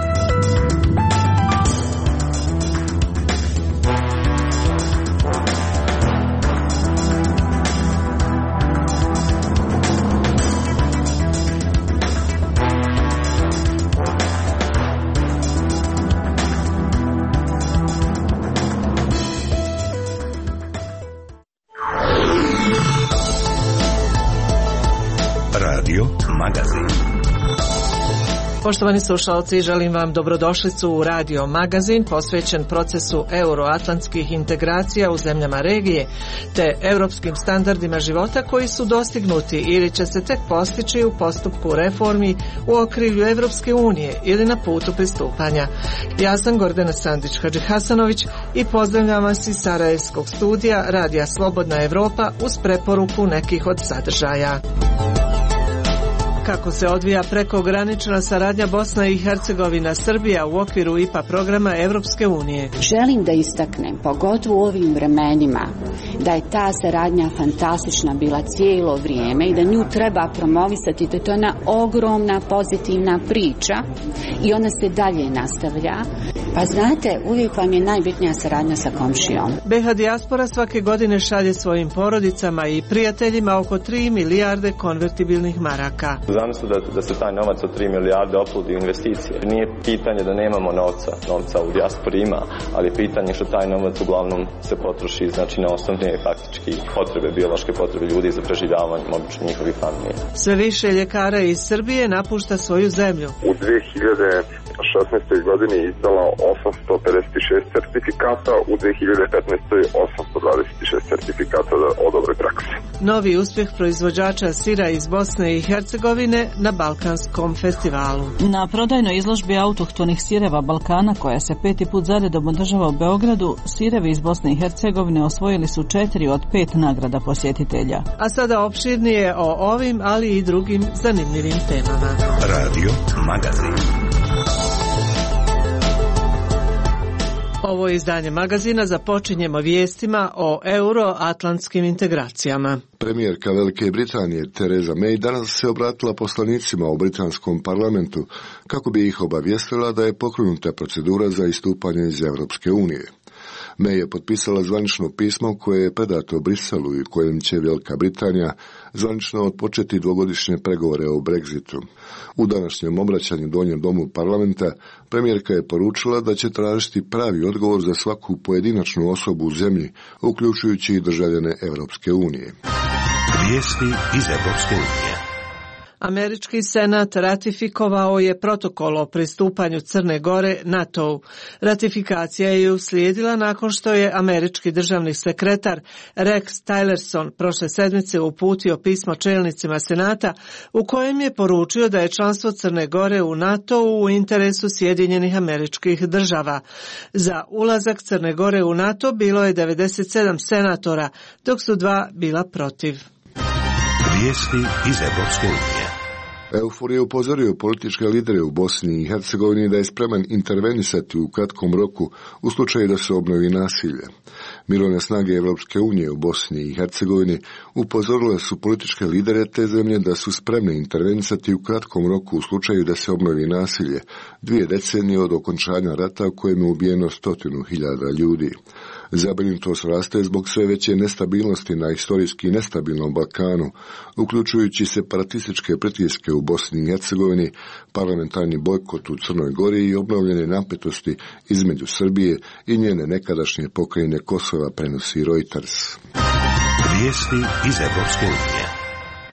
Poštovani slušalci, želim vam dobrodošlicu u Radio Magazin posvećen procesu euroatlantskih integracija u zemljama regije te europskim standardima života koji su dostignuti ili će se tek postići u postupku reformi u okrilju Evropske unije ili na putu pristupanja. Ja sam Gordana Sandić-Hadžihasanović i pozdravljam vas iz Sarajevskog studija Radija Slobodna Evropa uz preporuku nekih od sadržaja. Kako se odvija prekogranična saradnja Bosna i Hercegovina Srbija u okviru IPA programa Evropske unije. Želim da istaknem, pogotovo u ovim vremenima, da je ta saradnja fantastična bila cijelo vrijeme i da nju treba promovisati, da je to jedna ogromna pozitivna priča i ona se dalje nastavlja. Pa znate, uvijek vam je najbitnija saradnja sa komšijom. BiH dijaspora svake godine šalje svojim porodicama i prijateljima oko 3 milijarde konvertibilnih maraka. Zamislu da se taj novac od 3 milijarde oplodi u investicije. Nije pitanje da nemamo novca u dijaspori ima, ali pitanje što taj novac uglavnom se potroši znači na osnovne faktički potrebe, biološke potrebe ljudi za preživljavanje obično njihovih familija. Sve više ljekara iz Srbije napušta svoju zemlju. U 2016. godini izdala 856 certifikata, u 2015. 826 certifikata o dobroj praksi. Novi uspjeh proizvođača sira iz Bosne i Hercegovine na Balkanskom festivalu. Na prodajnoj izložbi autohtonih sireva Balkana, koja se 5. put zaredom održava u Beogradu, sirevi iz Bosne i Hercegovine osvojili su 4 od 5 nagrada posjetitelja. A sada opširnije o ovim, ali i drugim zanimljivim temama. Radio Magazin. Ovo izdanje magazina započinjemo vijestima o euroatlantskim integracijama. Premijerka Velike Britanije Theresa May danas se obratila poslanicima u britanskom parlamentu kako bi ih obavijestila da je pokrenuta procedura za istupanje iz Europske unije. May je potpisala zvanično pismo koje je predato Briselu i kojem će Velika Britanija zvanično odpočeti dvogodišnje pregovore o Brexitu. U današnjem obraćanju Donjem domu parlamenta premijerka je poručila da će tražiti pravi odgovor za svaku pojedinačnu osobu u zemlji, uključujući i državljane Europske unije. Vijesti iz Europske unije. Američki senat ratifikovao je protokol o pristupanju Crne Gore NATO-u. Ratifikacija je uslijedila nakon što je američki državni sekretar Rex Tillerson prošle sedmice uputio pismo čelnicima senata u kojem je poručio da je članstvo Crne Gore u NATO-u u interesu Sjedinjenih Američkih Država. Za ulazak Crne Gore u NATO bilo je 97 senatora, dok su 2 bila protiv. Vijesti iz Evropske unije. EUFOR je upozorio političke lidere u Bosni i Hercegovini da je spreman intervenisati u kratkom roku u slučaju da se obnovi nasilje. Mirovne snage Evropske unije u Bosni i Hercegovini upozorile su političke lidere te zemlje da su spremne intervenisati u kratkom roku u slučaju da se obnovi nasilje, 2 decenije od okončanja rata u kojem je ubijeno 100.000 ljudi. Zabrinutost raste zbog sve veće nestabilnosti na historijski nestabilnom Balkanu, uključujući separatističke pritiske u Bosni i Hercegovini, parlamentarni bojkot u Crnoj Gori i obnovljene napetosti između Srbije i njene nekadašnje pokrajine Kosova, prenosi Reuters. Vijesti iz Evropske unije.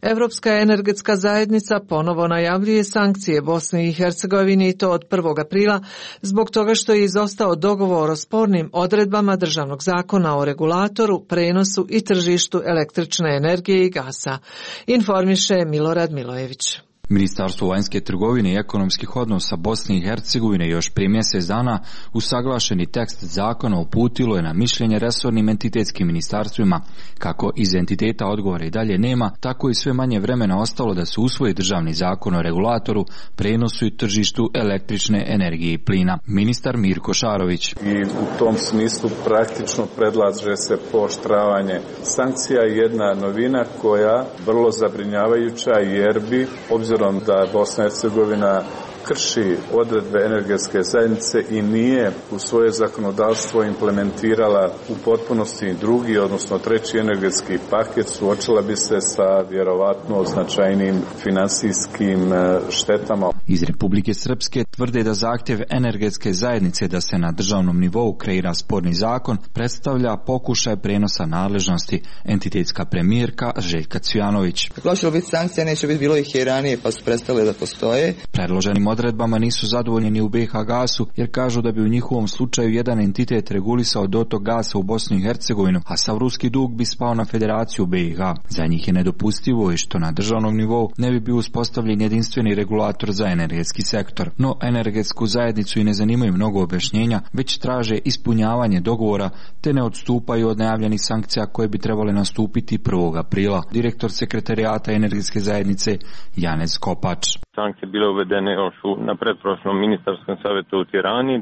Evropska energetska zajednica ponovo najavljuje sankcije Bosni i Hercegovini i to od 1. aprila zbog toga što je izostao dogovor o spornim odredbama državnog zakona o regulatoru, prenosu i tržištu električne energije i gasa. Informiše Milorad Milojević. Ministarstvo vanjske trgovine i ekonomskih odnosa Bosne i Hercegovine još prije mjesec dana usaglašeni tekst zakona uputilo je na mišljenje resornim entitetskim ministarstvima. Kako iz entiteta odgovora i dalje nema, tako i sve manje vremena ostalo da se usvoji državni zakon o regulatoru, prenosu i tržištu električne energije i plina. Ministar Mirko Šarović. I u tom smislu praktično predlaže se pooštravanje sankcija. Jedna novina koja vrlo zabrinjavajuća jer bi, obzirom da Bosna i Hercegovina krši odredbe energetske zajednice i nije u svoje zakonodavstvo implementirala u potpunosti drugi, odnosno treći energetski paket, suočila bi se sa vjerovatno značajnim finansijskim štetama. Iz Republike Srpske tvrde da zahtjev energetske zajednice da se na državnom nivou kreira sporni zakon predstavlja pokušaj prenosa nadležnosti. Entitetska premijerka Željka Cvijanović. Kako će biti sankcija, neće biti, bilo ih i ranije pa su prestale da postoje. Predloženim odredbama nisu zadovoljni ni u BiH gasu jer kažu da bi u njihovom slučaju jedan entitet regulisao dotok gasa u Bosnu i Hercegovinu, a sav ruski dug bi spao na Federaciju BiH. Za njih je nedopustivo i što na državnom nivou ne bi bio uspostavljen jedinstveni regulator za energetski sektor. No energetsku zajednicu i ne zanimaju mnogo objašnjenja, već traže ispunjavanje dogovora te ne odstupaju od najavljenih sankcija koje bi trebale nastupiti 1. aprila. Direktor sekretarijata energetske zajednice Janez Kopač. Sankcije bile uvedene još na pretprošlom ministarskom savjetu u Tirani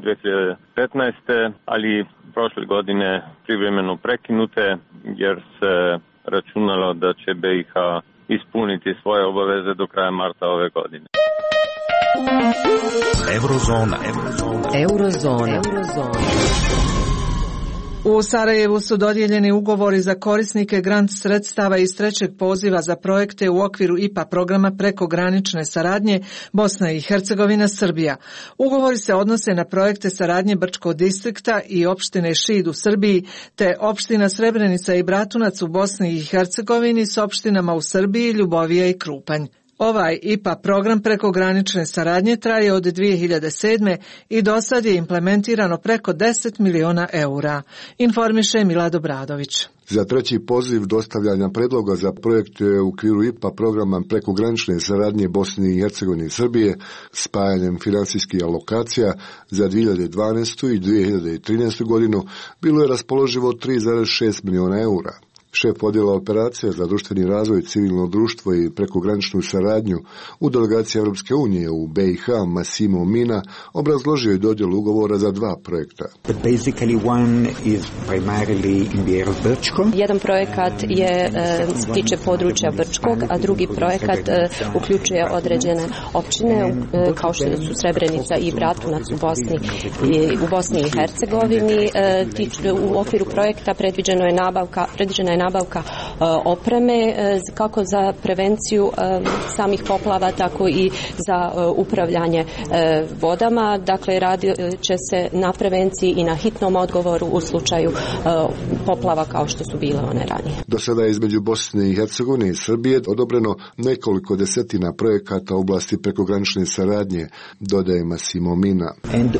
2015. ali prošle godine privremeno prekinute jer se računalo da će BiH ispuniti svoje obaveze do kraja marta ove godine. Eurozona. U Sarajevu su dodijeljeni ugovori za korisnike grant sredstava iz trećeg poziva za projekte u okviru IPA programa prekogranične saradnje Bosna i Hercegovina Srbija. Ugovori se odnose na projekte saradnje Brčkog distrikta i opštine Šid u Srbiji, te opština Srebrenica i Bratunac u Bosni i Hercegovini s opštinama u Srbiji, Ljubovija i Krupanj. Ovaj IPA program prekogranične saradnje traje od 2007. i do sad je implementirano preko 10 miliona eura, informiše Milad Obradović. Za treći poziv dostavljanja predloga za projekte u okviru IPA programa prekogranične saradnje Bosne i Hercegovine i Srbije spajanjem finansijskih alokacija za 2012. i 2013. godinu bilo je raspoloživo 3,6 miliona eura. Šef odjela operacija za društveni razvoj, civilno društvo i prekograničnu saradnju u delegaciji Europske unije u BiH Massimo Mina obrazložio je dodjelu ugovora za dva projekta. Jedan projekat tiče područja Brčkog, a drugi projekat uključuje određene općine kao što su Srebrenica i Bratunac u Bosni i Hercegovini. U okviru projekta predviđena je nabavka opreme kako za prevenciju samih poplava, tako i za upravljanje vodama. Dakle, radit će se na prevenciji i na hitnom odgovoru u slučaju poplava kao što su bile one ranije. Do sada je između Bosne i Hercegovine i Srbije odobreno nekoliko desetina projekata u oblasti prekogranične saradnje, dodaje Massimo Mina.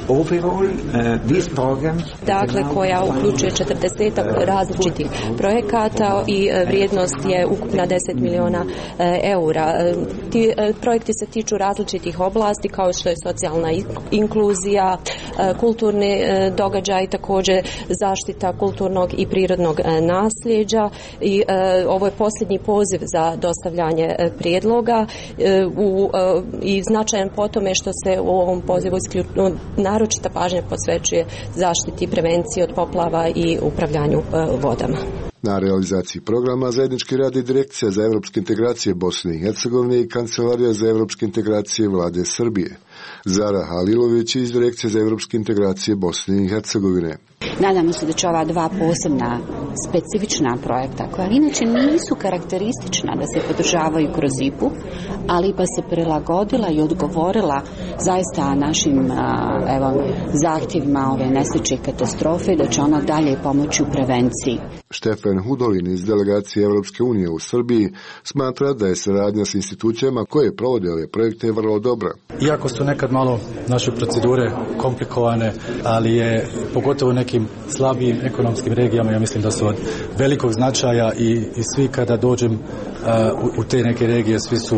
Dakle, koja uključuje 40 različitih projekata i vrijednost je ukupna 10 miliona eura. Ti projekti se tiču različitih oblasti kao što je socijalna inkluzija, kulturni događaj, također zaštita kulturnog i prirodnog nasljeđa i ovo je posljednji poziv za dostavljanje prijedloga i značajan po tome što se u ovom pozivu naročita pažnja posvećuje zaštiti i prevenciji od poplava i upravljanju vodama. Na realizaciji programa zajednički radi Direkcija za evropske integracije Bosne i Hercegovine i Kancelarija za evropske integracije Vlade Srbije. Zara Halilović iz Direkcije za evropske integracije Bosne i Hercegovine. Nadamo se da će ova dva posebna specifična projekta, koja inače nisu karakteristična da se podržavaju kroz IPA-u, ali pa se prilagodila i odgovorila zaista našim zahtjevima ove nesreće i katastrofe, da će ona dalje pomoći u prevenciji. Štefan Hudolin iz delegacije Evropske unije u Srbiji smatra da je saradnja s institucijama koje provode ove projekte vrlo dobra. Iako su nekad malo naše procedure komplikovane, ali je pogotovo nekim slabijim ekonomskim regijama, ja mislim da su od velikog značaja i svi kada dođem u te neke regije,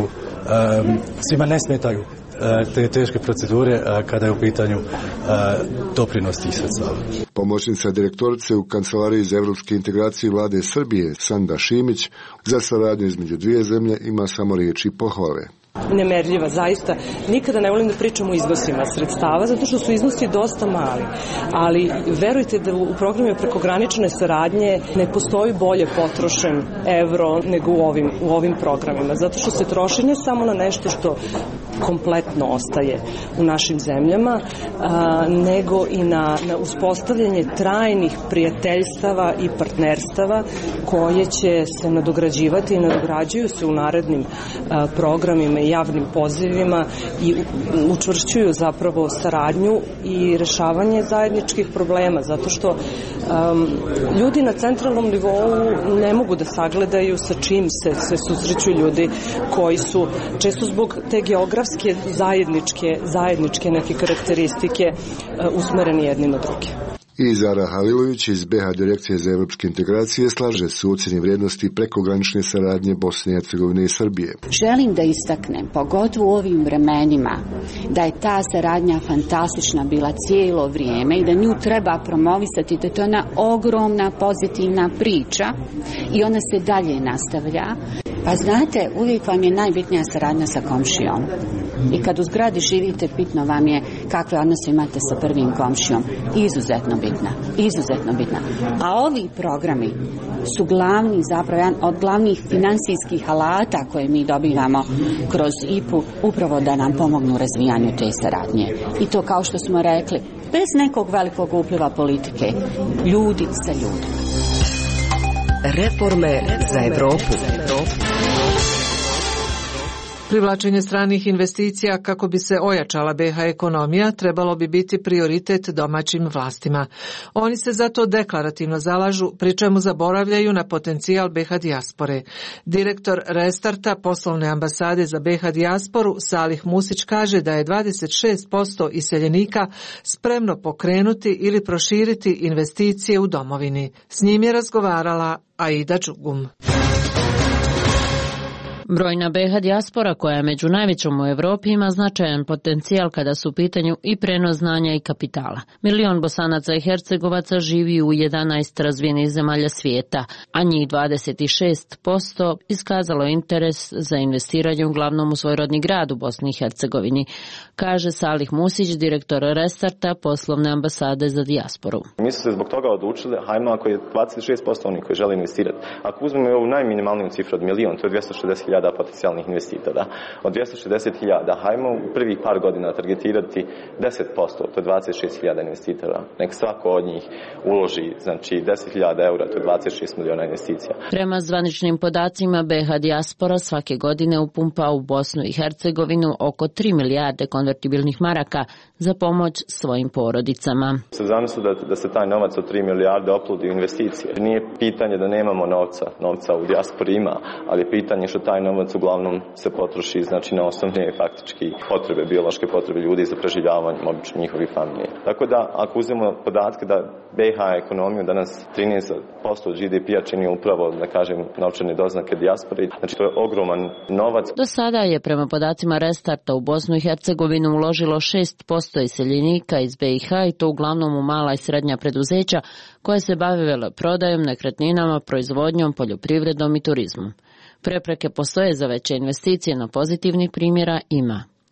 svima ne smetaju te teške procedure kada je u pitanju doprinos tih sredstava. Pomoćnica direktorice u Kancelariji za evropske integracije Vlade Srbije, Sanda Šimić, za saradnju između dvije zemlje ima samo riječi pohvale. Nemerljiva, zaista. Nikada ne volim da pričam o iznosima sredstava, zato što su iznosi dosta mali. Ali verujte da u programima prekogranične saradnje ne postoji bolje potrošen evro nego u ovim programima, zato što se troši ne samo na nešto što kompletno ostaje u našim zemljama, nego i na uspostavljanje trajnih prijateljstava i partnerstava koje će se nadograđivati i nadograđuju se u narednim programima i javnim pozivima i učvršćuju zapravo saradnju i rešavanje zajedničkih problema, zato što ljudi na centralnom nivou ne mogu da sagledaju sa čim se susreću ljudi koji su često zbog te geografske zajedničke neke karakteristike usmereni jedni na druge. I Zara Halilović iz BH Direkcije za evropske integracije slaže se u ocjeni vrijednosti prekogranične saradnje Bosne i Hercegovine i Srbije. Želim da istaknem, pogotovo u ovim vremenima, da je ta saradnja fantastična bila cijelo vrijeme i da nju treba promovisati, da je to jedna ogromna pozitivna priča i ona se dalje nastavlja. Pa znate, uvijek vam je najbitnija saradnja sa komšijom. I kad u zgradi živite, bitno vam je kakve odnose imate sa prvim komšijom. Izuzetno bitna. A ovi programi su glavni, zapravo jedan od glavnih financijskih alata koje mi dobivamo kroz IPA-u, upravo da nam pomognu u razvijanju te saradnje. I to, kao što smo rekli, bez nekog velikog upliva politike, ljudi sa ljudima. Reforme za Evropu. Privlačenje stranih investicija kako bi se ojačala BiH ekonomija trebalo bi biti prioritet domaćim vlastima. Oni se zato deklarativno zalažu, pri čemu zaboravljaju na potencijal BiH dijaspore. Direktor Restarta poslovne ambasade za BiH dijasporu Salih Musić kaže da je 26% iseljenika spremno pokrenuti ili proširiti investicije u domovini. S njim je razgovarala Aida Đugum. Brojna BiH dijaspora, koja je među najvećom u Evropi, ima značajan potencijal kada su u pitanju i prenos znanja i kapitala. 1 milion Bosanaca i Hercegovaca živi u 11 razvijenih zemalja svijeta, a njih 26% iskazalo interes za investiranje uglavnom u svoj rodni grad u Bosni i Hercegovini, kaže Salih Musić, direktor Restarta poslovne ambasade za dijasporu. Mi smo se zbog toga odlučili, hajmo ako je 26% onih koji žele investirati. Ako uzmemo ovu najminimalniju cifru od 1 milion, to je 260.000 potencijalnih investitora. Od 260.000, hajmo u prvih par godina targetirati 10%, to je 26.000 investitora. Nek svako od njih uloži, znači 10.000 eura, to je 26 miliona investicija. Prema zvaničnim podacima, BiH dijaspora svake godine upumpa u Bosnu i Hercegovinu oko 3 milijarde konvertibilnih maraka za pomoć svojim porodicama. Sad zamislu da se taj novac od 3 milijarde oplodi u investicije. Nije pitanje da nemamo novca u dijaspori ima, ali pitanje što taj novac uglavnom se potroši, znači na osnovne faktički potrebe, biološke potrebe ljudi za preživljavanje obično njihovih familije. Tako da ako uzmemo podatke da BiH ekonomiju danas 13% od GDP-a čini upravo, da kažem, novčane doznake dijaspore, znači to je ogroman novac. Do sada je prema podacima Restarta u Bosnu i Hercegovinu uložilo 6% iseljenika iz BiH i to uglavnom u mala i srednja preduzeća koje se bave veleprodajom, nekretninama, proizvodnjom, poljoprivredom i turizmom. Prepreke postoje za veće investicije, no pozitivnih primjera ima.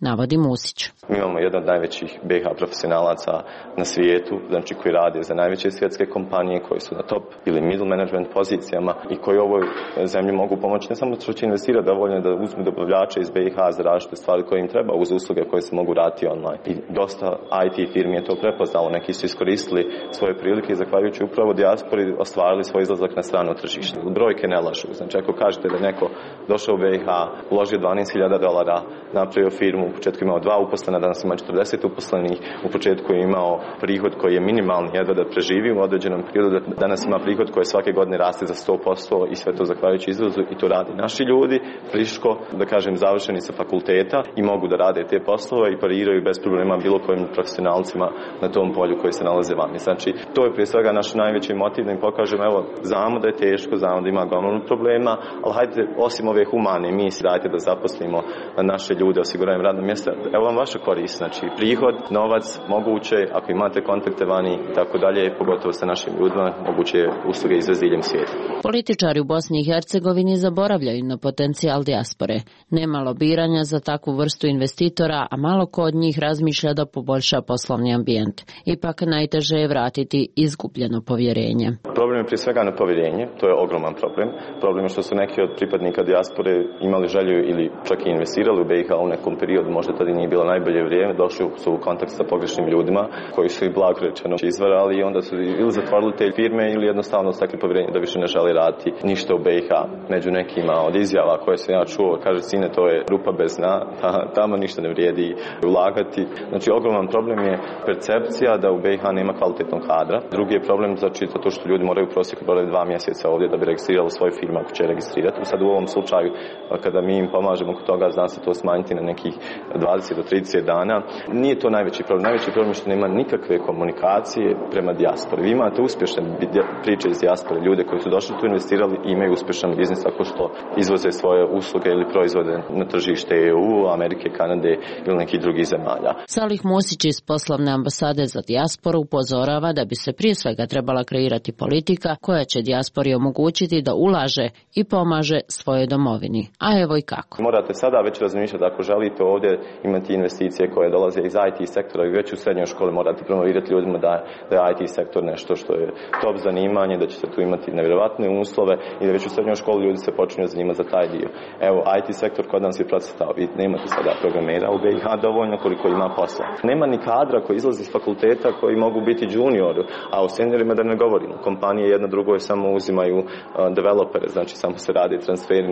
navodi Musić. Mi imamo jedan od najvećih BiH profesionalaca na svijetu, znači koji rade za najveće svjetske kompanije, koji su na top ili middle management pozicijama i koji ovoj zemlji mogu pomoći ne samo što će investirati, dovoljno da uzmu dobavljače iz BiH za različite stvari koje im treba uz usluge koje se mogu raditi online. I dosta IT firmi je to prepoznalo, neki su iskoristili svoje prilike i zahvaljujući upravo dijaspori ostvarili svoj izlazak na strano tržište. Brojke ne lažu, znači ako kažete da neko došao u BiH, uložio $12,000, napravio firmu, u početku imao 2 uposlena, danas ima 40 uposlenih, u početku je imao prihod koji je minimalni, jedva da preživi u određenom periodu, danas ima prihod koji svake godine raste za 100% i sve to zahvaljujući izvozu i to radi naši ljudi, friško, da kažem, završeni sa fakulteta i mogu da rade te poslove i pariraju bez problema bilo kojim profesionalcima na tom polju koji se nalaze vani. Znači, to je prije svega naš najveći motiv da im pokažemo, evo, znamo da je teško, znamo da ima gomilu problema, ali hajde, osim ove humane misije, dajte da zaposlimo naše ljude, osigurajemo radno mjesta. Evo vam vaša korist, znači prihod, novac, moguće, ako imate kontakte vani i tako dalje, pogotovo sa našim ljudima, moguće usluge izvez diljem svijeta. Političari u Bosni i Hercegovini zaboravljaju na potencijal dijaspore. Nema lobiranja za takvu vrstu investitora, a malo ko od njih razmišlja da poboljša poslovni ambijent. Ipak najteže je vratiti izgubljeno povjerenje. Problem je prije svega na povjerenje, to je ogroman problem. Problem je što su neki od pripadnika dijaspore imali želju ili čak i investirali u BiH u nekom periodu, možda tada nije bilo najbolje vrijeme, došli su u kontakt sa pogrešnim ljudima koji su ih blago rečeno izvarali i onda su ili zatvorili te firme ili jednostavno stekli povjerenje da više ne želi raditi ništa u BiH. Među nekima od izjava koje sam ja čuo, kaže sine, to je rupa bez dna, tamo ništa ne vrijedi ulagati. Znači ogroman problem je percepcija da u BiH nema kvalitetnog kadra. Drugi je problem znači to što ljudi moraju u prosjeku boraviti 2 mjeseca ovdje da bi registrirali svoju firmu ako će registrirati. Sad u ovom slučaju kada mi im pomažemo kod toga, zna se to smanjiti na nekih 20 do 30 dana. Nije to najveći problem. Najveći problem je što nema nikakve komunikacije prema dijaspori. Vi imate uspješne priče iz dijaspore, ljude koji su došli tu investirali i imaju uspješan biznis ako što izvoze svoje usluge ili proizvode na tržište EU, Amerike, Kanade ili nekih drugih zemalja. Salih Musić iz poslovne ambasade za dijasporu upozorava da bi se prije svega trebala kreirati politika koja će dijaspori omogućiti da ulaže i pomaže svojoj domovini. A evo i kako. Morate sada već razmišljati ako želite ovdje imati investicije koje dolaze iz IT sektora i već u srednjoj školi morate promovirati ljudima da je IT sektor nešto što je top zanimanje, da ćete tu imati nevjerovatne uslove i da već u srednjoj školi ljudi se počinju zanimati za taj dio. Evo, IT sektor kod nas je procvetao i nemate sada programera u BiH dovoljno koliko ima posla. Nema ni kadra koji izlazi iz fakulteta koji mogu biti junior, a o seniorima da ne govorimo. Kompanije jedna drugoj samo uzimaju developere, znači samo se radi transferi,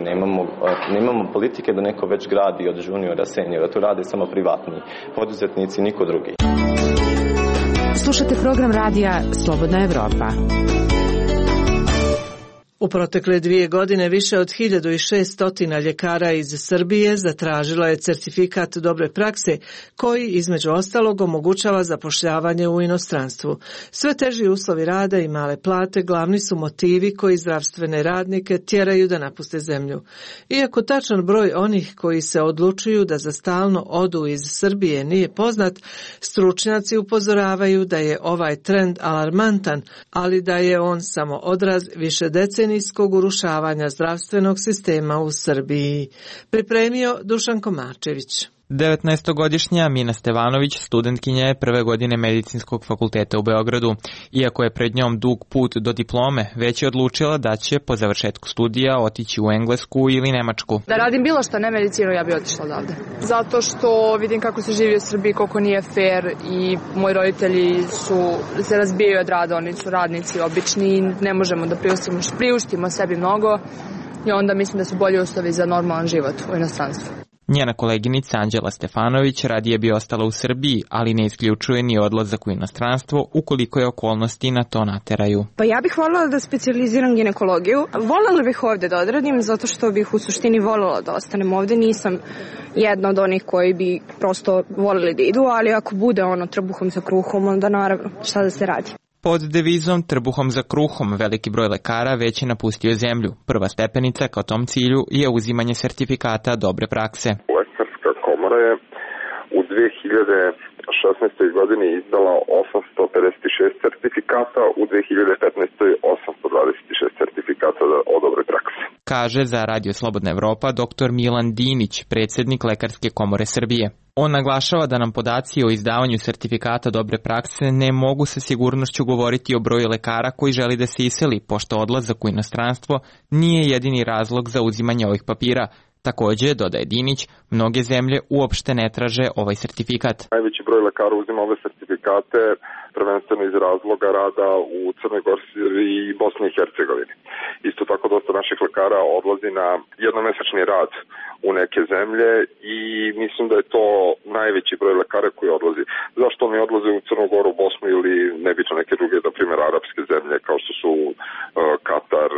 nemamo politike da neko već gradi od juniora, seniora, to rade samo privatni poduzetnici, niko drugi. Slušate program radija Slobodna Evropa. U protekle 2 godine više od 1600 ljekara iz Srbije zatražilo je certifikat dobre prakse koji između ostalog omogućava zapošljavanje u inostranstvu. Sve teži uslovi rada i male plate glavni su motivi koji zdravstvene radnike tjeraju da napuste zemlju. Iako tačan broj onih koji se odlučuju da za stalno odu iz Srbije nije poznat, stručnjaci upozoravaju da je ovaj trend alarmantan, ali da je on samo odraz višedecenijskog urušavanja zdravstvenog sistema u Srbiji. Pripremio Dušan Komačević. 19-godišnja Mina Stevanović studentkinja je prve godine Medicinskog fakulteta u Beogradu. Iako je pred njom dug put do diplome, već je odlučila da će po završetku studija otići u Englesku ili Nemačku. Da radim bilo što, ne medicinu, ja bi otišla odavde. Zato što vidim kako se živi u Srbiji, koliko nije fair i moji roditelji se razbijaju od rada, oni su radnici obični i ne možemo da priuštimo sebi mnogo i onda mislim da su bolji uslovi za normalan život u inostranstvu. Njena koleginica Anđela Stefanović radije bi ostala u Srbiji, ali ne isključuje ni odlazak u inostranstvo ukoliko je okolnosti na to nateraju. Pa ja bih voljela da specijaliziram ginekologiju. Voljela bih ovdje da odradim zato što bih u suštini voljela da ostanem ovdje. Nisam jedna od onih koji bi prosto voljeli da idu, ali ako bude trbuhom za kruhom, onda naravno šta da se radi. Pod devizom trbuhom za kruhom veliki broj lekara već je napustio zemlju. Prva stepenica ka tom cilju je uzimanje sertifikata dobre prakse. Lekarska komora je u 2016. godini izdala 856 sertifikata, u 2015. 826 sertifikata o dobre prakse. kaže za Radio Slobodna Evropa dr. Milan Dinić, predsjednik Lekarske komore Srbije. On naglašava da nam podaci o izdavanju sertifikata dobre prakse ne mogu sa sigurnošću govoriti o broju lekara koji želi da se iseli, pošto odlazak u inostranstvo nije jedini razlog za uzimanje ovih papira. Takođe, dodaje Dinić, mnoge zemlje uopšte ne traže ovaj sertifikat. Najveći broj lekara uzima ove sertifikate prvenstveno iz razloga rada u Crnoj Gori i Bosni i Hercegovini. Isto tako dosta naših lekara odlazi na jednomesečni rad u neke zemlje i mislim da je to najveći broj lekara koji odlazi. Zašto oni odlaze u Crnu Goru, Bosnu ili nebitno neke druge, na primjer, arapske zemlje kao što su Katar,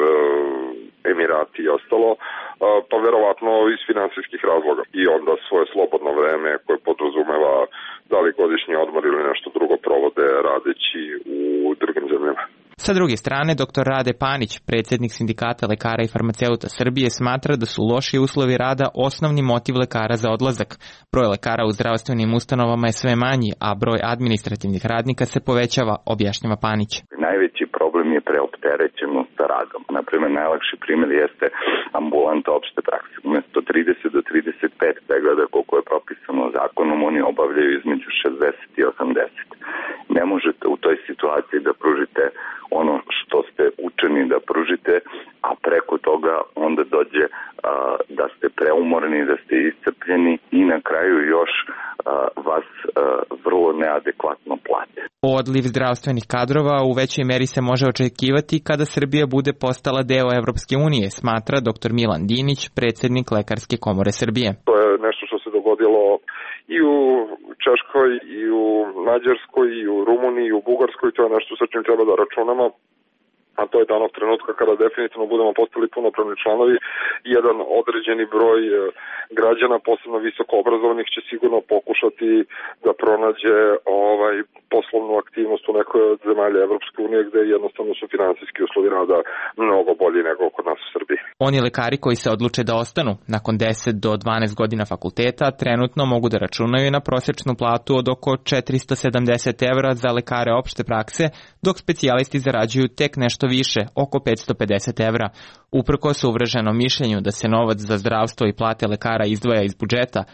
Emirati i ostalo, pa verovatno iz finansijskih razloga. I onda svoje slobodno vreme koje podrazumeva da li godišnji odmor ili nešto drugo provode radeći u drugim zemljama. Sa druge strane, dr. Rade Panić, predsjednik Sindikata lekara i farmaceuta Srbije, smatra da su loši uslovi rada osnovni motiv lekara za odlazak. Broj lekara u zdravstvenim ustanovama je sve manji, a broj administrativnih radnika se povećava, objašnjava Panić. Najveći problem je preopterećenost sa radom. Naprimjer, najlakši primjer jeste ambulanta opšte prakse. Umesto 30 do 35 pregleda koliko je propisano zakonom, oni obavljaju između 60 i 80. Ne možete u toj situaciji da pružite ono što ste učeni da pružite, a preko toga onda dođe da ste preumorni, da ste iscrpljeni i na kraju još vas vrlo neadekvatno plate. Odliv zdravstvenih kadrova u većoj meri se može očekivati kada Srbija bude postala deo Evropske unije, smatra dr. Milan Dinić, predsjednik Lekarske komore Srbije. To je nešto što se dogodilo i u Češkoj, i u Mađarskoj, i u Rumuniji, i u Bugarskoj, to je nešto sa čim treba da računamo. A to je da onog trenutka kada definitivno budemo postali punopravni članovi, jedan određeni broj građana, posebno visoko obrazovanih, će sigurno pokušati da pronađe poslovnu aktivnost u nekoj od zemalja Evropske unije, gde jednostavno su finansijski uslovi rada mnogo bolji nego kod nas u Srbiji. Oni lekari koji se odluče da ostanu nakon 10 do 12 godina fakulteta trenutno mogu da računaju na prosječnu platu od oko 470 evra za lekare opšte prakse, dok specijalisti zarađuju tek nešto više, oko 550 evra. Uprkos uvreženom mišljenju da se novac za zdravstvo i plate lekara izdvaja iz budžeta,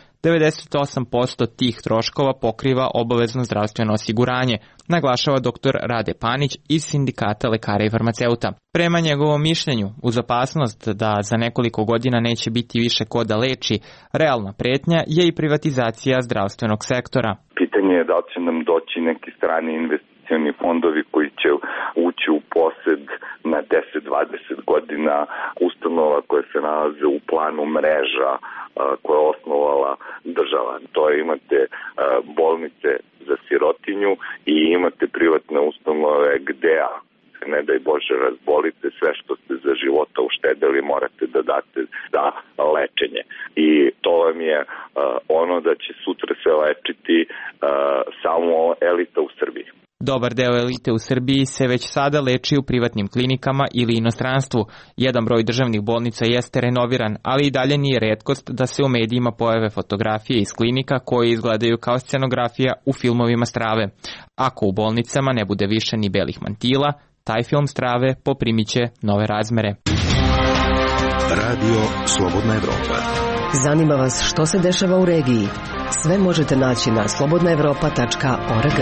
98% tih troškova pokriva obavezno zdravstveno osiguranje, naglašava dr. Rade Panić iz Sindikata lekara i farmaceuta. Prema njegovom mišljenju, uz opasnost da za nekoliko godina neće biti više ko da leči, realna pretnja je i privatizacija zdravstvenog sektora. Pitanje je da li će nam doći neki strani investicioni fondovi koji će ući u posed na 10-20 godina ustanova koje se nalaze u planu mreža koje je osnovala država. To je, imate bolnice za sirotinju i imate privatne ustanove gde, ne daj Bože, razbolite, sve što ste za života uštedeli morate da date za lečenje. I to vam je ono da će sutra se lečiti samo elita u Srbiji. Dobar deo elite u Srbiji se već sada leči u privatnim klinikama ili inostranstvu. Jedan broj državnih bolnica jeste renoviran, ali i dalje nije retkost da se u medijima pojave fotografije iz klinika koje izgledaju kao scenografija u filmovima strave. Ako u bolnicama ne bude više ni belih mantila, taj film strave poprimiće nove razmere. Radio Slobodna Evropa. Zanima vas što se dešava u regiji? Sve možete naći na slobodnaevropa.org.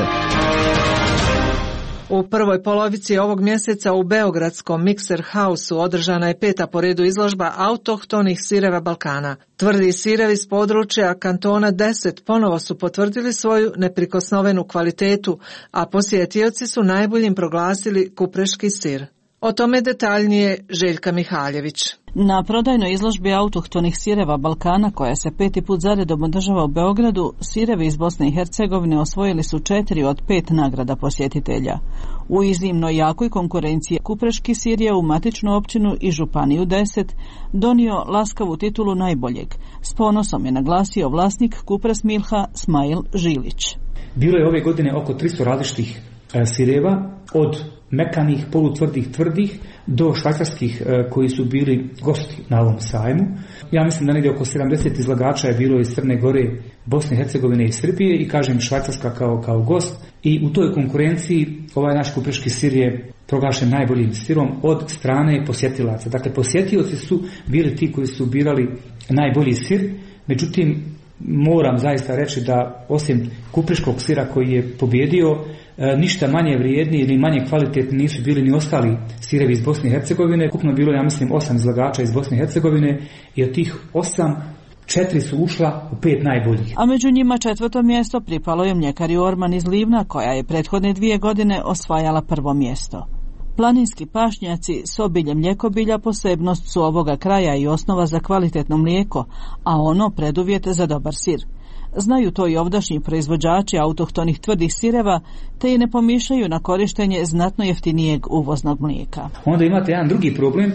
U prvoj polovici ovog mjeseca u Beogradskom Mixer House-u održana je 5. po redu izložba autohtonih sireva Balkana. Tvrdi sirevi s područja kantona 10 ponovo su potvrdili svoju neprikosnovenu kvalitetu, a posjetioci su najboljim proglasili kupreški sir. O tome detaljnije Željka Mihaljević. Na prodajnoj izložbi autohtonih sireva Balkana, koja se 5. put zaredom održava u Beogradu, sirevi iz Bosne i Hercegovine osvojili su 4 od 5 nagrada posjetitelja. U iznimno jakoj konkurenciji kupreški sir je u matičnu općinu i županiju 10 donio laskavu titulu najboljeg. S ponosom je naglasio vlasnik Kupres Milha Smajl Žilić. Bilo je ove godine oko 300 različitih sireva, od mekanih, polutvrdih, tvrdih, do švajcarskih koji su bili gosti na ovom sajmu. Ja mislim da negdje oko 70 izlagača je bilo iz Crne Gore, Bosne i Hercegovine i Srbije i kažem Švajcarska kao gost. I u toj konkurenciji ovaj naš kupreški sir je proglašen najboljim sirom od strane posjetilaca. Dakle, posjetioci su bili ti koji su birali najbolji sir, međutim, moram zaista reći da osim kupriškog sira koji je pobjedio, ništa manje vrijedni ili manje kvalitetni nisu bili ni ostali sirevi iz Bosne i Hercegovine. Ukupno bilo, ja mislim, 8 izlagača iz Bosne i Hercegovine i od tih 8, 4 su ušla u 5 najboljih. A među njima 4. mjesto pripalo je mljekari Orman iz Livna, koja je prethodne 2 godine osvajala 1. mjesto. Planinski pašnjaci s obiljem mljekobilja posebnost su ovoga kraja i osnova za kvalitetno mlijeko, a ono preduvjet za dobar sir. Znaju to i ovdašnji proizvođači autohtonih tvrdih sireva, te i ne pomišljaju na korištenje znatno jeftinijeg uvoznog mlijeka. Onda imate jedan drugi problem,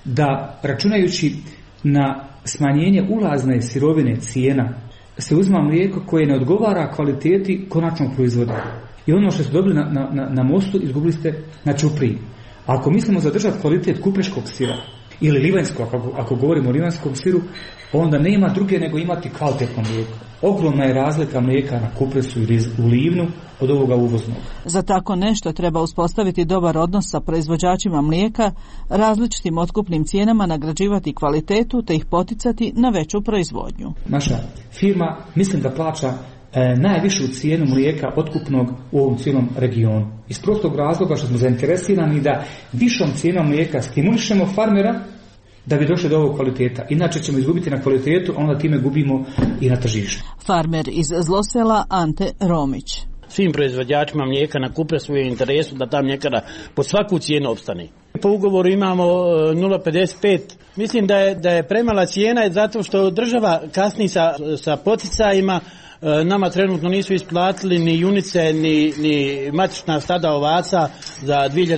da računajući na smanjenje ulazne sirovine cijena se uzma mlijeko koje ne odgovara kvaliteti konačnog proizvoda. I ono što ste dobili na mostu izgubili ste na ćupriji. Ako mislimo zadržati kvalitet kupriškog sira ili livanjskog, ako govorimo o livanjskom siru, onda nema druge nego imati kvalitetno mlijeko. Ogromna je razlika mlijeka na kupresu ili u Livnu od ovoga uvoznog. Za tako nešto treba uspostaviti dobar odnos sa proizvođačima mlijeka, različitim otkupnim cijenama nagrađivati kvalitetu te ih poticati na veću proizvodnju. Naša firma mislim da plaća najvišu cijenu mlijeka otkupnog u ovom cijelom regionu. Iz prostog razloga što smo zainteresirani da višom cijenom mlijeka stimulišemo farmera da bi došli do ovog kvaliteta. Inače ćemo izgubiti na kvalitetu, a onda time gubimo i na tržištu. Farmer iz Zlosela Ante Romić. Svim proizvođačima mlijeka na Kupresu je interesu da ta mljekara pod svaku cijenu opstane. Po ugovoru imamo 0,55. Mislim da je premala cijena zato što država kasni sa poticajima. Nama trenutno nisu isplatili ni junice, ni matična stada ovaca za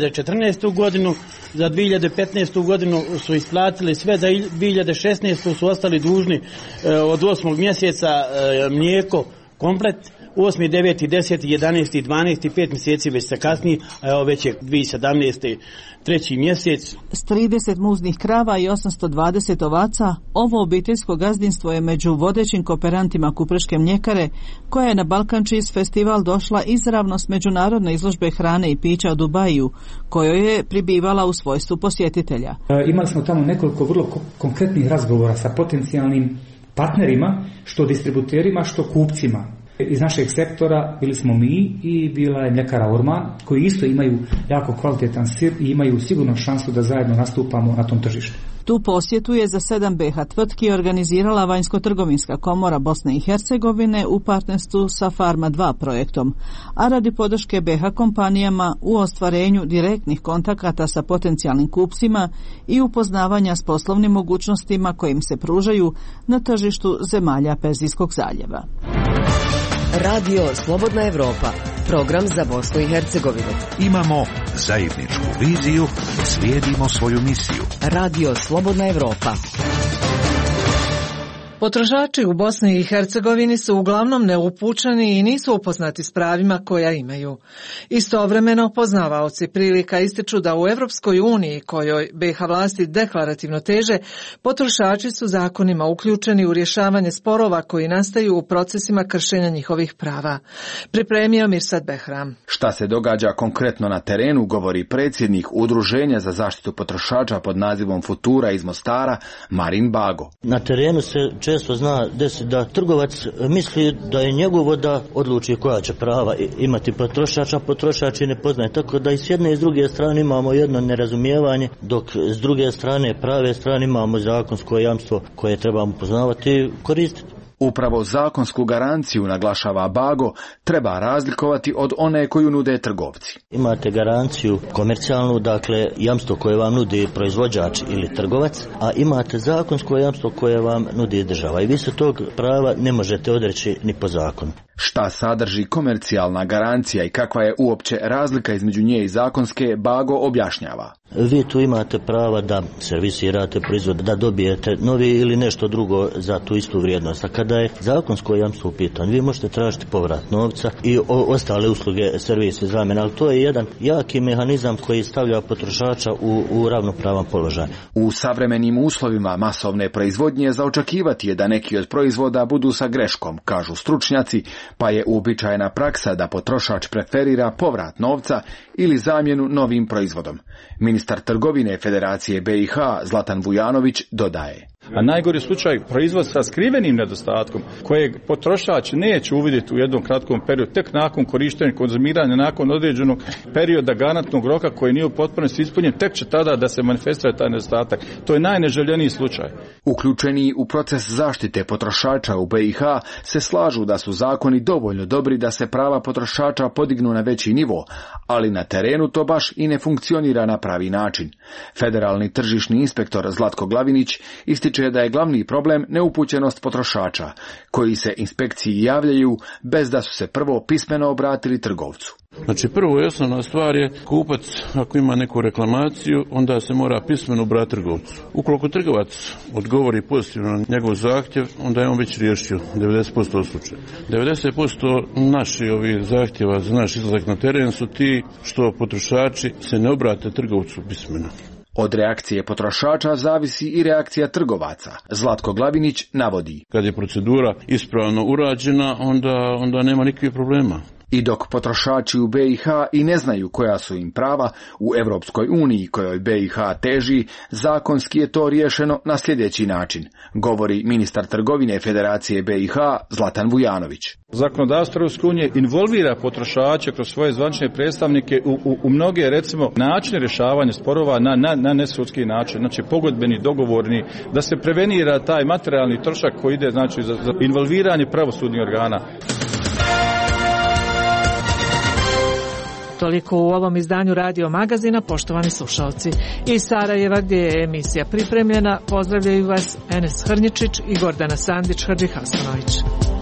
2014. godinu. Za 2015. godinu su isplatili sve, za 2016. su ostali dužni od 8. mjeseca mlijeko komplet. 8., 9., 10., 11., 12., 5 mjeseci već se kasni, a evo već je 2017. 3. mjesec. S 30 muznih krava i 820 ovaca, ovo obiteljsko gazdinstvo je među vodećim kooperantima kupreške mljekare, koja je na Balkan Cheese festival došla izravno s međunarodne izložbe hrane i pića u Dubaju, kojoj je pribivala u svojstvu posjetitelja. Imali smo tamo nekoliko vrlo konkretnih razgovora sa potencijalnim partnerima, što distributerima, što kupcima. Iz našeg sektora bili smo mi i bila je mljekara Orman, koji isto imaju jako kvalitetan sir i imaju sigurno šansu da zajedno nastupamo na tom tržištu. Tu posjetu je za 7 BH tvrtki organizirala Vanjsko-trgovinska komora Bosne i Hercegovine u partnerstvu sa Farma 2 projektom, a radi podrške BH kompanijama u ostvarenju direktnih kontakata sa potencijalnim kupcima i upoznavanja s poslovnim mogućnostima kojim se pružaju na tržištu zemalja Perzijskog zaljeva. Radio Slobodna Evropa, program za Bosnu i Hercegovinu. Imamo zajedničku viziju, slijedimo svoju misiju. Radio Slobodna Evropa. Potrošači u Bosni i Hercegovini su uglavnom neupućeni i nisu upoznati s pravima koja imaju. Istovremeno, poznavaoci prilika ističu da u Evropskoj uniji, kojoj BiH vlasti deklarativno teže, potrošači su zakonima uključeni u rješavanje sporova koji nastaju u procesima kršenja njihovih prava. Pripremio Mirsad Behram. Šta se događa konkretno na terenu, govori predsjednik Udruženja za zaštitu potrošača pod nazivom Futura iz Mostara, Marin Bago. Na terenu se često zna desiti da trgovac misli da je njegovo da odluči koja će prava imati potrošač, a potrošač ne poznaje. Tako da i s jedne i s druge strane imamo jedno nerazumijevanje, dok s druge strane, prave strane, imamo zakonsko jamstvo koje trebamo poznavati i koristiti. Upravo zakonsku garanciju, naglašava Bago, treba razlikovati od one koju nude trgovci. Imate garanciju komercijalnu, dakle jamstvo koje vam nudi proizvođač ili trgovac, a imate zakonsko jamstvo koje vam nudi država. I vi se tog prava ne možete odreći ni po zakonu. Šta sadrži komercijalna garancija i kakva je uopće razlika između nje i zakonske, Bago objašnjava. Vi tu imate prava da servisirate proizvod, da dobijete novi ili nešto drugo za tu istu vrijednost. A kada je zakonsko jamstvo u pitanju, vi možete tražiti povrat novca i ostale usluge, servise, zamjene, ali to je jedan jaki mehanizam koji stavlja potrošača u ravnopravan položaj. U savremenim uslovima masovne proizvodnje za očekivati je da neki od proizvoda budu sa greškom, kažu stručnjaci, pa je uobičajena praksa da potrošač preferira povrat novca ili zamjenu novim proizvodom. Ministar trgovine Federacije BiH Zlatan Vujanović dodaje. A najgori slučaj proizvod sa skrivenim nedostatkom kojeg potrošač neće uvidjeti u jednom kratkom periodu, tek nakon korištenja, konzumiranja, nakon određenog perioda garantnog roka koji nije u potpunosti ispunjen, tek će tada da se manifestira taj nedostatak. To je najneželjeniji slučaj. Uključeni u proces zaštite potrošača u BiH se slažu da su zakoni dovoljno dobri da se prava potrošača podignu na veći nivo, ali na terenu to baš i ne funkcionira na pravi način. Federalni tržišni inspektor Zlatko Glavinić ističe da je glavni problem neupućenost potrošača, koji se inspekciji javljaju bez da su se prvo pismeno obratili trgovcu. Znači prvo i osnovna stvar je kupac ako ima neku reklamaciju, onda se mora pismeno obratiti trgovcu. Ukoliko trgovac odgovori pozitivno na njegov zahtjev, onda je on već riješio 90% slučaja. 90% naših zahtjeva za naš izlazak na teren su ti što potrošači se ne obrate trgovcu pismeno. Od reakcije potrošača zavisi i reakcija trgovaca. Zlatko Glavinić navodi. Kad je procedura ispravno urađena, onda nema nikakvih problema. I dok potrošači u BiH i ne znaju koja su im prava, u Europskoj uniji kojoj BiH teži, zakonski je to riješeno na sljedeći način, govori ministar trgovine Federacije BiH Zlatan Vujanović. Zakonodavstvo Europske unije involvira potrošače kroz svoje zvanične predstavnike u mnoge, recimo, načine rješavanja sporova na nesudski način, znači pogodbeni, dogovorni, da se prevenira taj materijalni trošak koji ide, znači, za involviranje pravosudnih organa. Toliko u ovom izdanju Radio Magazina, poštovani slušalci. Iz Sarajeva, gdje je emisija pripremljena, pozdravljaju vas Enes Hrnjičić i Gordana Sandić-Hadžihasanović.